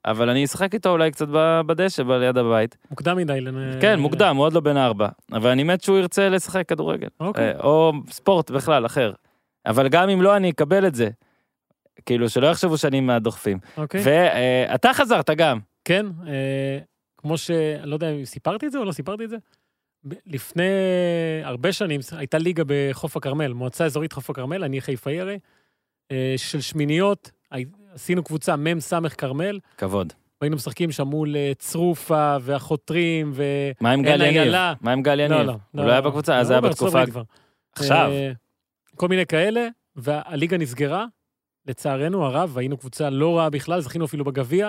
אבל אני אשחק איתו אולי קצת בדשא, ליד הבית. מוקדם מדי. כן, מוקדם, הוא עוד לא בן 4. אבל אני מת שהוא ירצה לשחק כדורגל. או ספורט בכלל, אחר. אבל גם אם לא, אני אקבל את זה. כאילו, שלא יחשבו שאני מהדוחפים. ואתה חזרת גם. כן, כמו אני לא יודע אם סיפרתי את זה או לא סיפרתי את זה. לפני הרבה שנים הייתה ליגה בחוף הכרמל, מועצה אזורית חוף הכרמל, אני חיפאי הרי, של שמיניות, עשינו קבוצה מם סמך כרמל. כבוד. והיינו משחקים שם מול צרופה והחותרים מה עם גל יניב? מה עם גל יניב? לא. הוא לא היה בקבוצה, אז זה היה בתקופה. עכשיו. כל מיני כאלה, והליגה נסגרה, לצערנו הרב, והיינו קבוצה לא רעה בכלל, זכינו אפילו בגביע,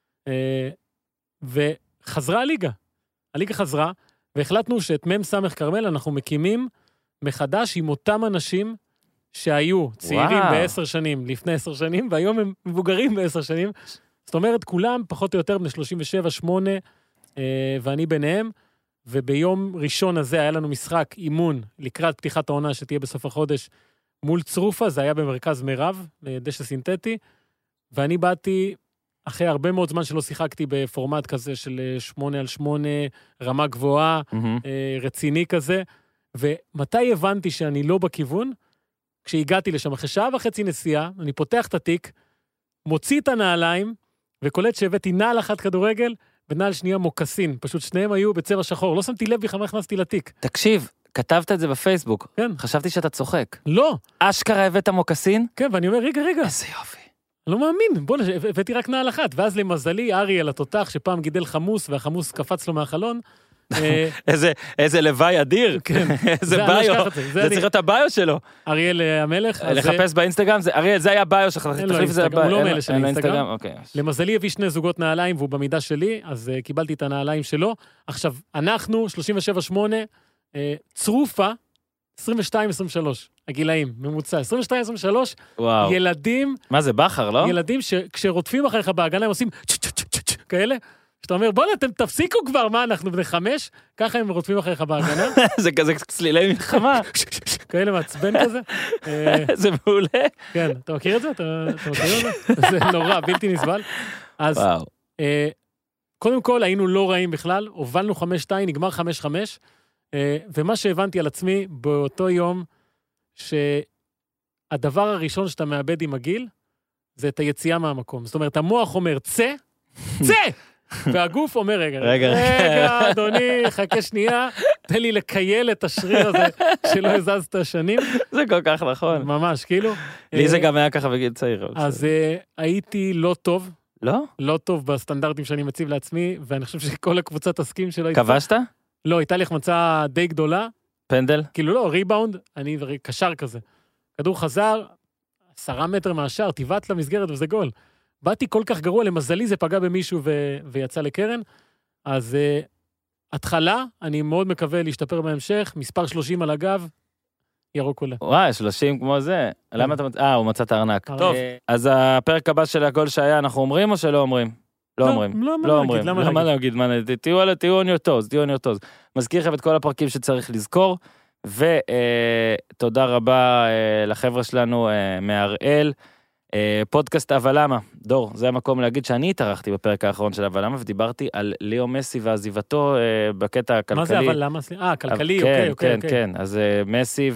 וחזרה הליגה. הליגה חזרה, והחלטנו שאת מם סמך כרמל אנחנו מקימים מחדש עם אותם אנשים שהיו צעירים ב10 שנים, לפני 10 שנים, והיום הם מבוגרים ב10 שנים. זאת אומרת, כולם פחות או יותר בני 37, 8, ואני ביניהם, וביום ראשון הזה היה לנו משחק אימון לקראת פתיחת העונה שתהיה בסוף החודש מול צרופה, זה היה במרכז מירב, דשא סינתטי, ואני באתי אחרי הרבה מאוד זמן שלא שיחקתי בפורמט כזה של 8-8, רמה גבוהה, רציני כזה, ומתי הבנתי שאני לא בכיוון? כשהגעתי לשם, אחרי שעה וחצי נסיעה, אני פותח את התיק, מוציא את הנעליים, וקולט שהבאתי נעל אחת כדורגל, ונעל שנייה מוקסין, פשוט שניהם היו בצבע שחור, לא שמתי לב בכלל מה הכנסתי לתיק. תקשיב, כתבת את זה בפייסבוק, כן. חשבתי שאתה צוחק. לא. אשכרה הבאת מוקסין? כן, ואני אומר, רגע. איזה יופי. אני לא מאמין, בוא, הבאתי רק נעל אחת, ואז למזלי, אריאל התותח, שפעם גידל חמוס, והחמוס קפץ לו מהחלון. איזה לוואי אדיר, איזה ביו, זה צריך להיות הביו שלו. אריאל המלך. לחפש באינסטגרם, אריאל זה היה ביו שלך, תחליף את זה הוא לא מאלה של האינסטגרם. למזלי הביא 2 זוגות נעליים, והוא במידה שלי, אז קיבלתי את הנעליים שלו. עכשיו, אנחנו, 37-8, צרופה, 22-23, הגילאים, ממוצע, 22-23, ילדים... מה זה, בחר, לא? ילדים שכשרודפים אחריך בהגנה, הם עושים כאלה, שאתה אומר, בוא אתם תפסיקו כבר, מה אנחנו בני 5? ככה הם רודפים אחריך בהגנה. זה כזה צלילי מלחמה. כאלה מעצבן כזה. זה מעולה. כן, אתה מכיר את זה? אתה מכיר את זה? זה נורא, בלתי נסבל. אז קודם כל, היינו לא רעים בכלל, הובלנו 5-2, נגמר 5-5, ומה שהבנתי על עצמי באותו יום, שהדבר הראשון שאתה מאבד עם הגיל, זה את היציאה מהמקום. זאת אומרת, המוח אומר, צא! והגוף אומר, רגע, אדוני, חכה שנייה, תן לי לקייל את השריר הזה, שלא הזזת השנים. זה כל כך נכון. ממש, כאילו. לי זה גם היה ככה בגיל צעיר. אז הייתי לא טוב. לא? לא טוב בסטנדרטים שאני מציב לעצמי, ואני חושב שכל הקבוצה תסכים שלא... כבשת? לא, הייתה לי החמצה די גדולה. פנדל? כאילו לא, ריבאונד, אני קשר כזה. כדור חזר, 10 מטר מהשאר, טיבט למסגרת וזה גול. באתי כל כך גרוע, למזלי זה פגע במישהו ויצא לקרן. אז התחלה, אני מאוד מקווה להשתפר בהמשך, מספר 30 על הגב, ירוק עולה. וואי, 30 כמו זה. למה אתה... הוא מצא את הארנק. טוב, אז הפרק הבא של הגול שהיה, אנחנו אומרים או שלא אומרים? לא אומרים. למה להגיד? תהיו on your toes. מזכיר לכם את כל הפרקים שצריך לזכור, ותודה רבה לחבר'ה שלנו מהראל, פודקאסט אבל למה, דור, זה המקום להגיד שאני התארחתי בפרק האחרון של אבל למה, ודיברתי על ליאו מסי ועזיבתו בקטע הכלכלי. מה זה אבל למה? כלכלי, אוקיי. כן, אז מסי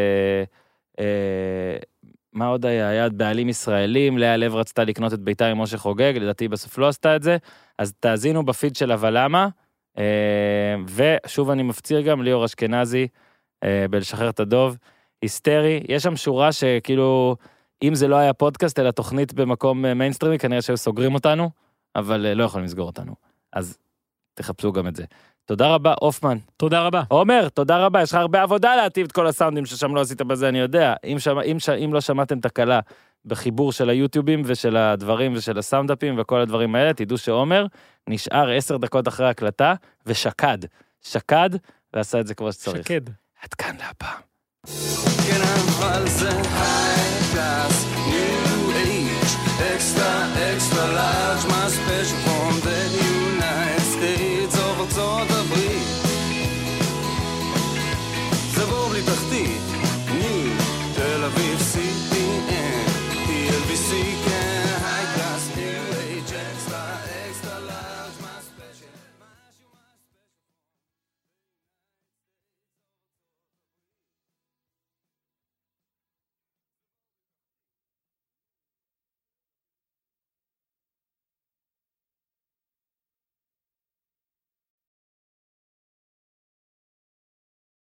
מה עוד היה בעלים ישראלים, לאה לב רצתה לקנות את ביתה עם משה חוגג, לדעתי בסוף לא עשתה את זה, אז תאזינו בפיד של אבל למה, ושוב אני מפציר גם ליאור אשכנזי, בלשחרר את הדוב, היסטרי, יש שם שורה שכאילו, אם זה לא היה פודקאסט, אלא תוכנית במקום מיינסטרימי, כנראה שהיו סוגרים אותנו, אבל לא יכולים לסגור אותנו, אז תחפשו גם את זה. תודה רבה, אופמן. תודה רבה. עומר, תודה רבה, יש לך הרבה עבודה להטיב את כל הסאונדים ששם לא עשית בזה, אני יודע. אם לא שמעתם תקלה בחיבור של היוטיובים ושל הדברים ושל הסאונדאפים וכל הדברים האלה, תדעו שעומר נשאר 10 דקות אחרי הקלטה ושקד. שקד, ועשה את זה כמו שצריך. שקד. עד כאן להפעם. כן, אבל זה high class, new age, extra large, my special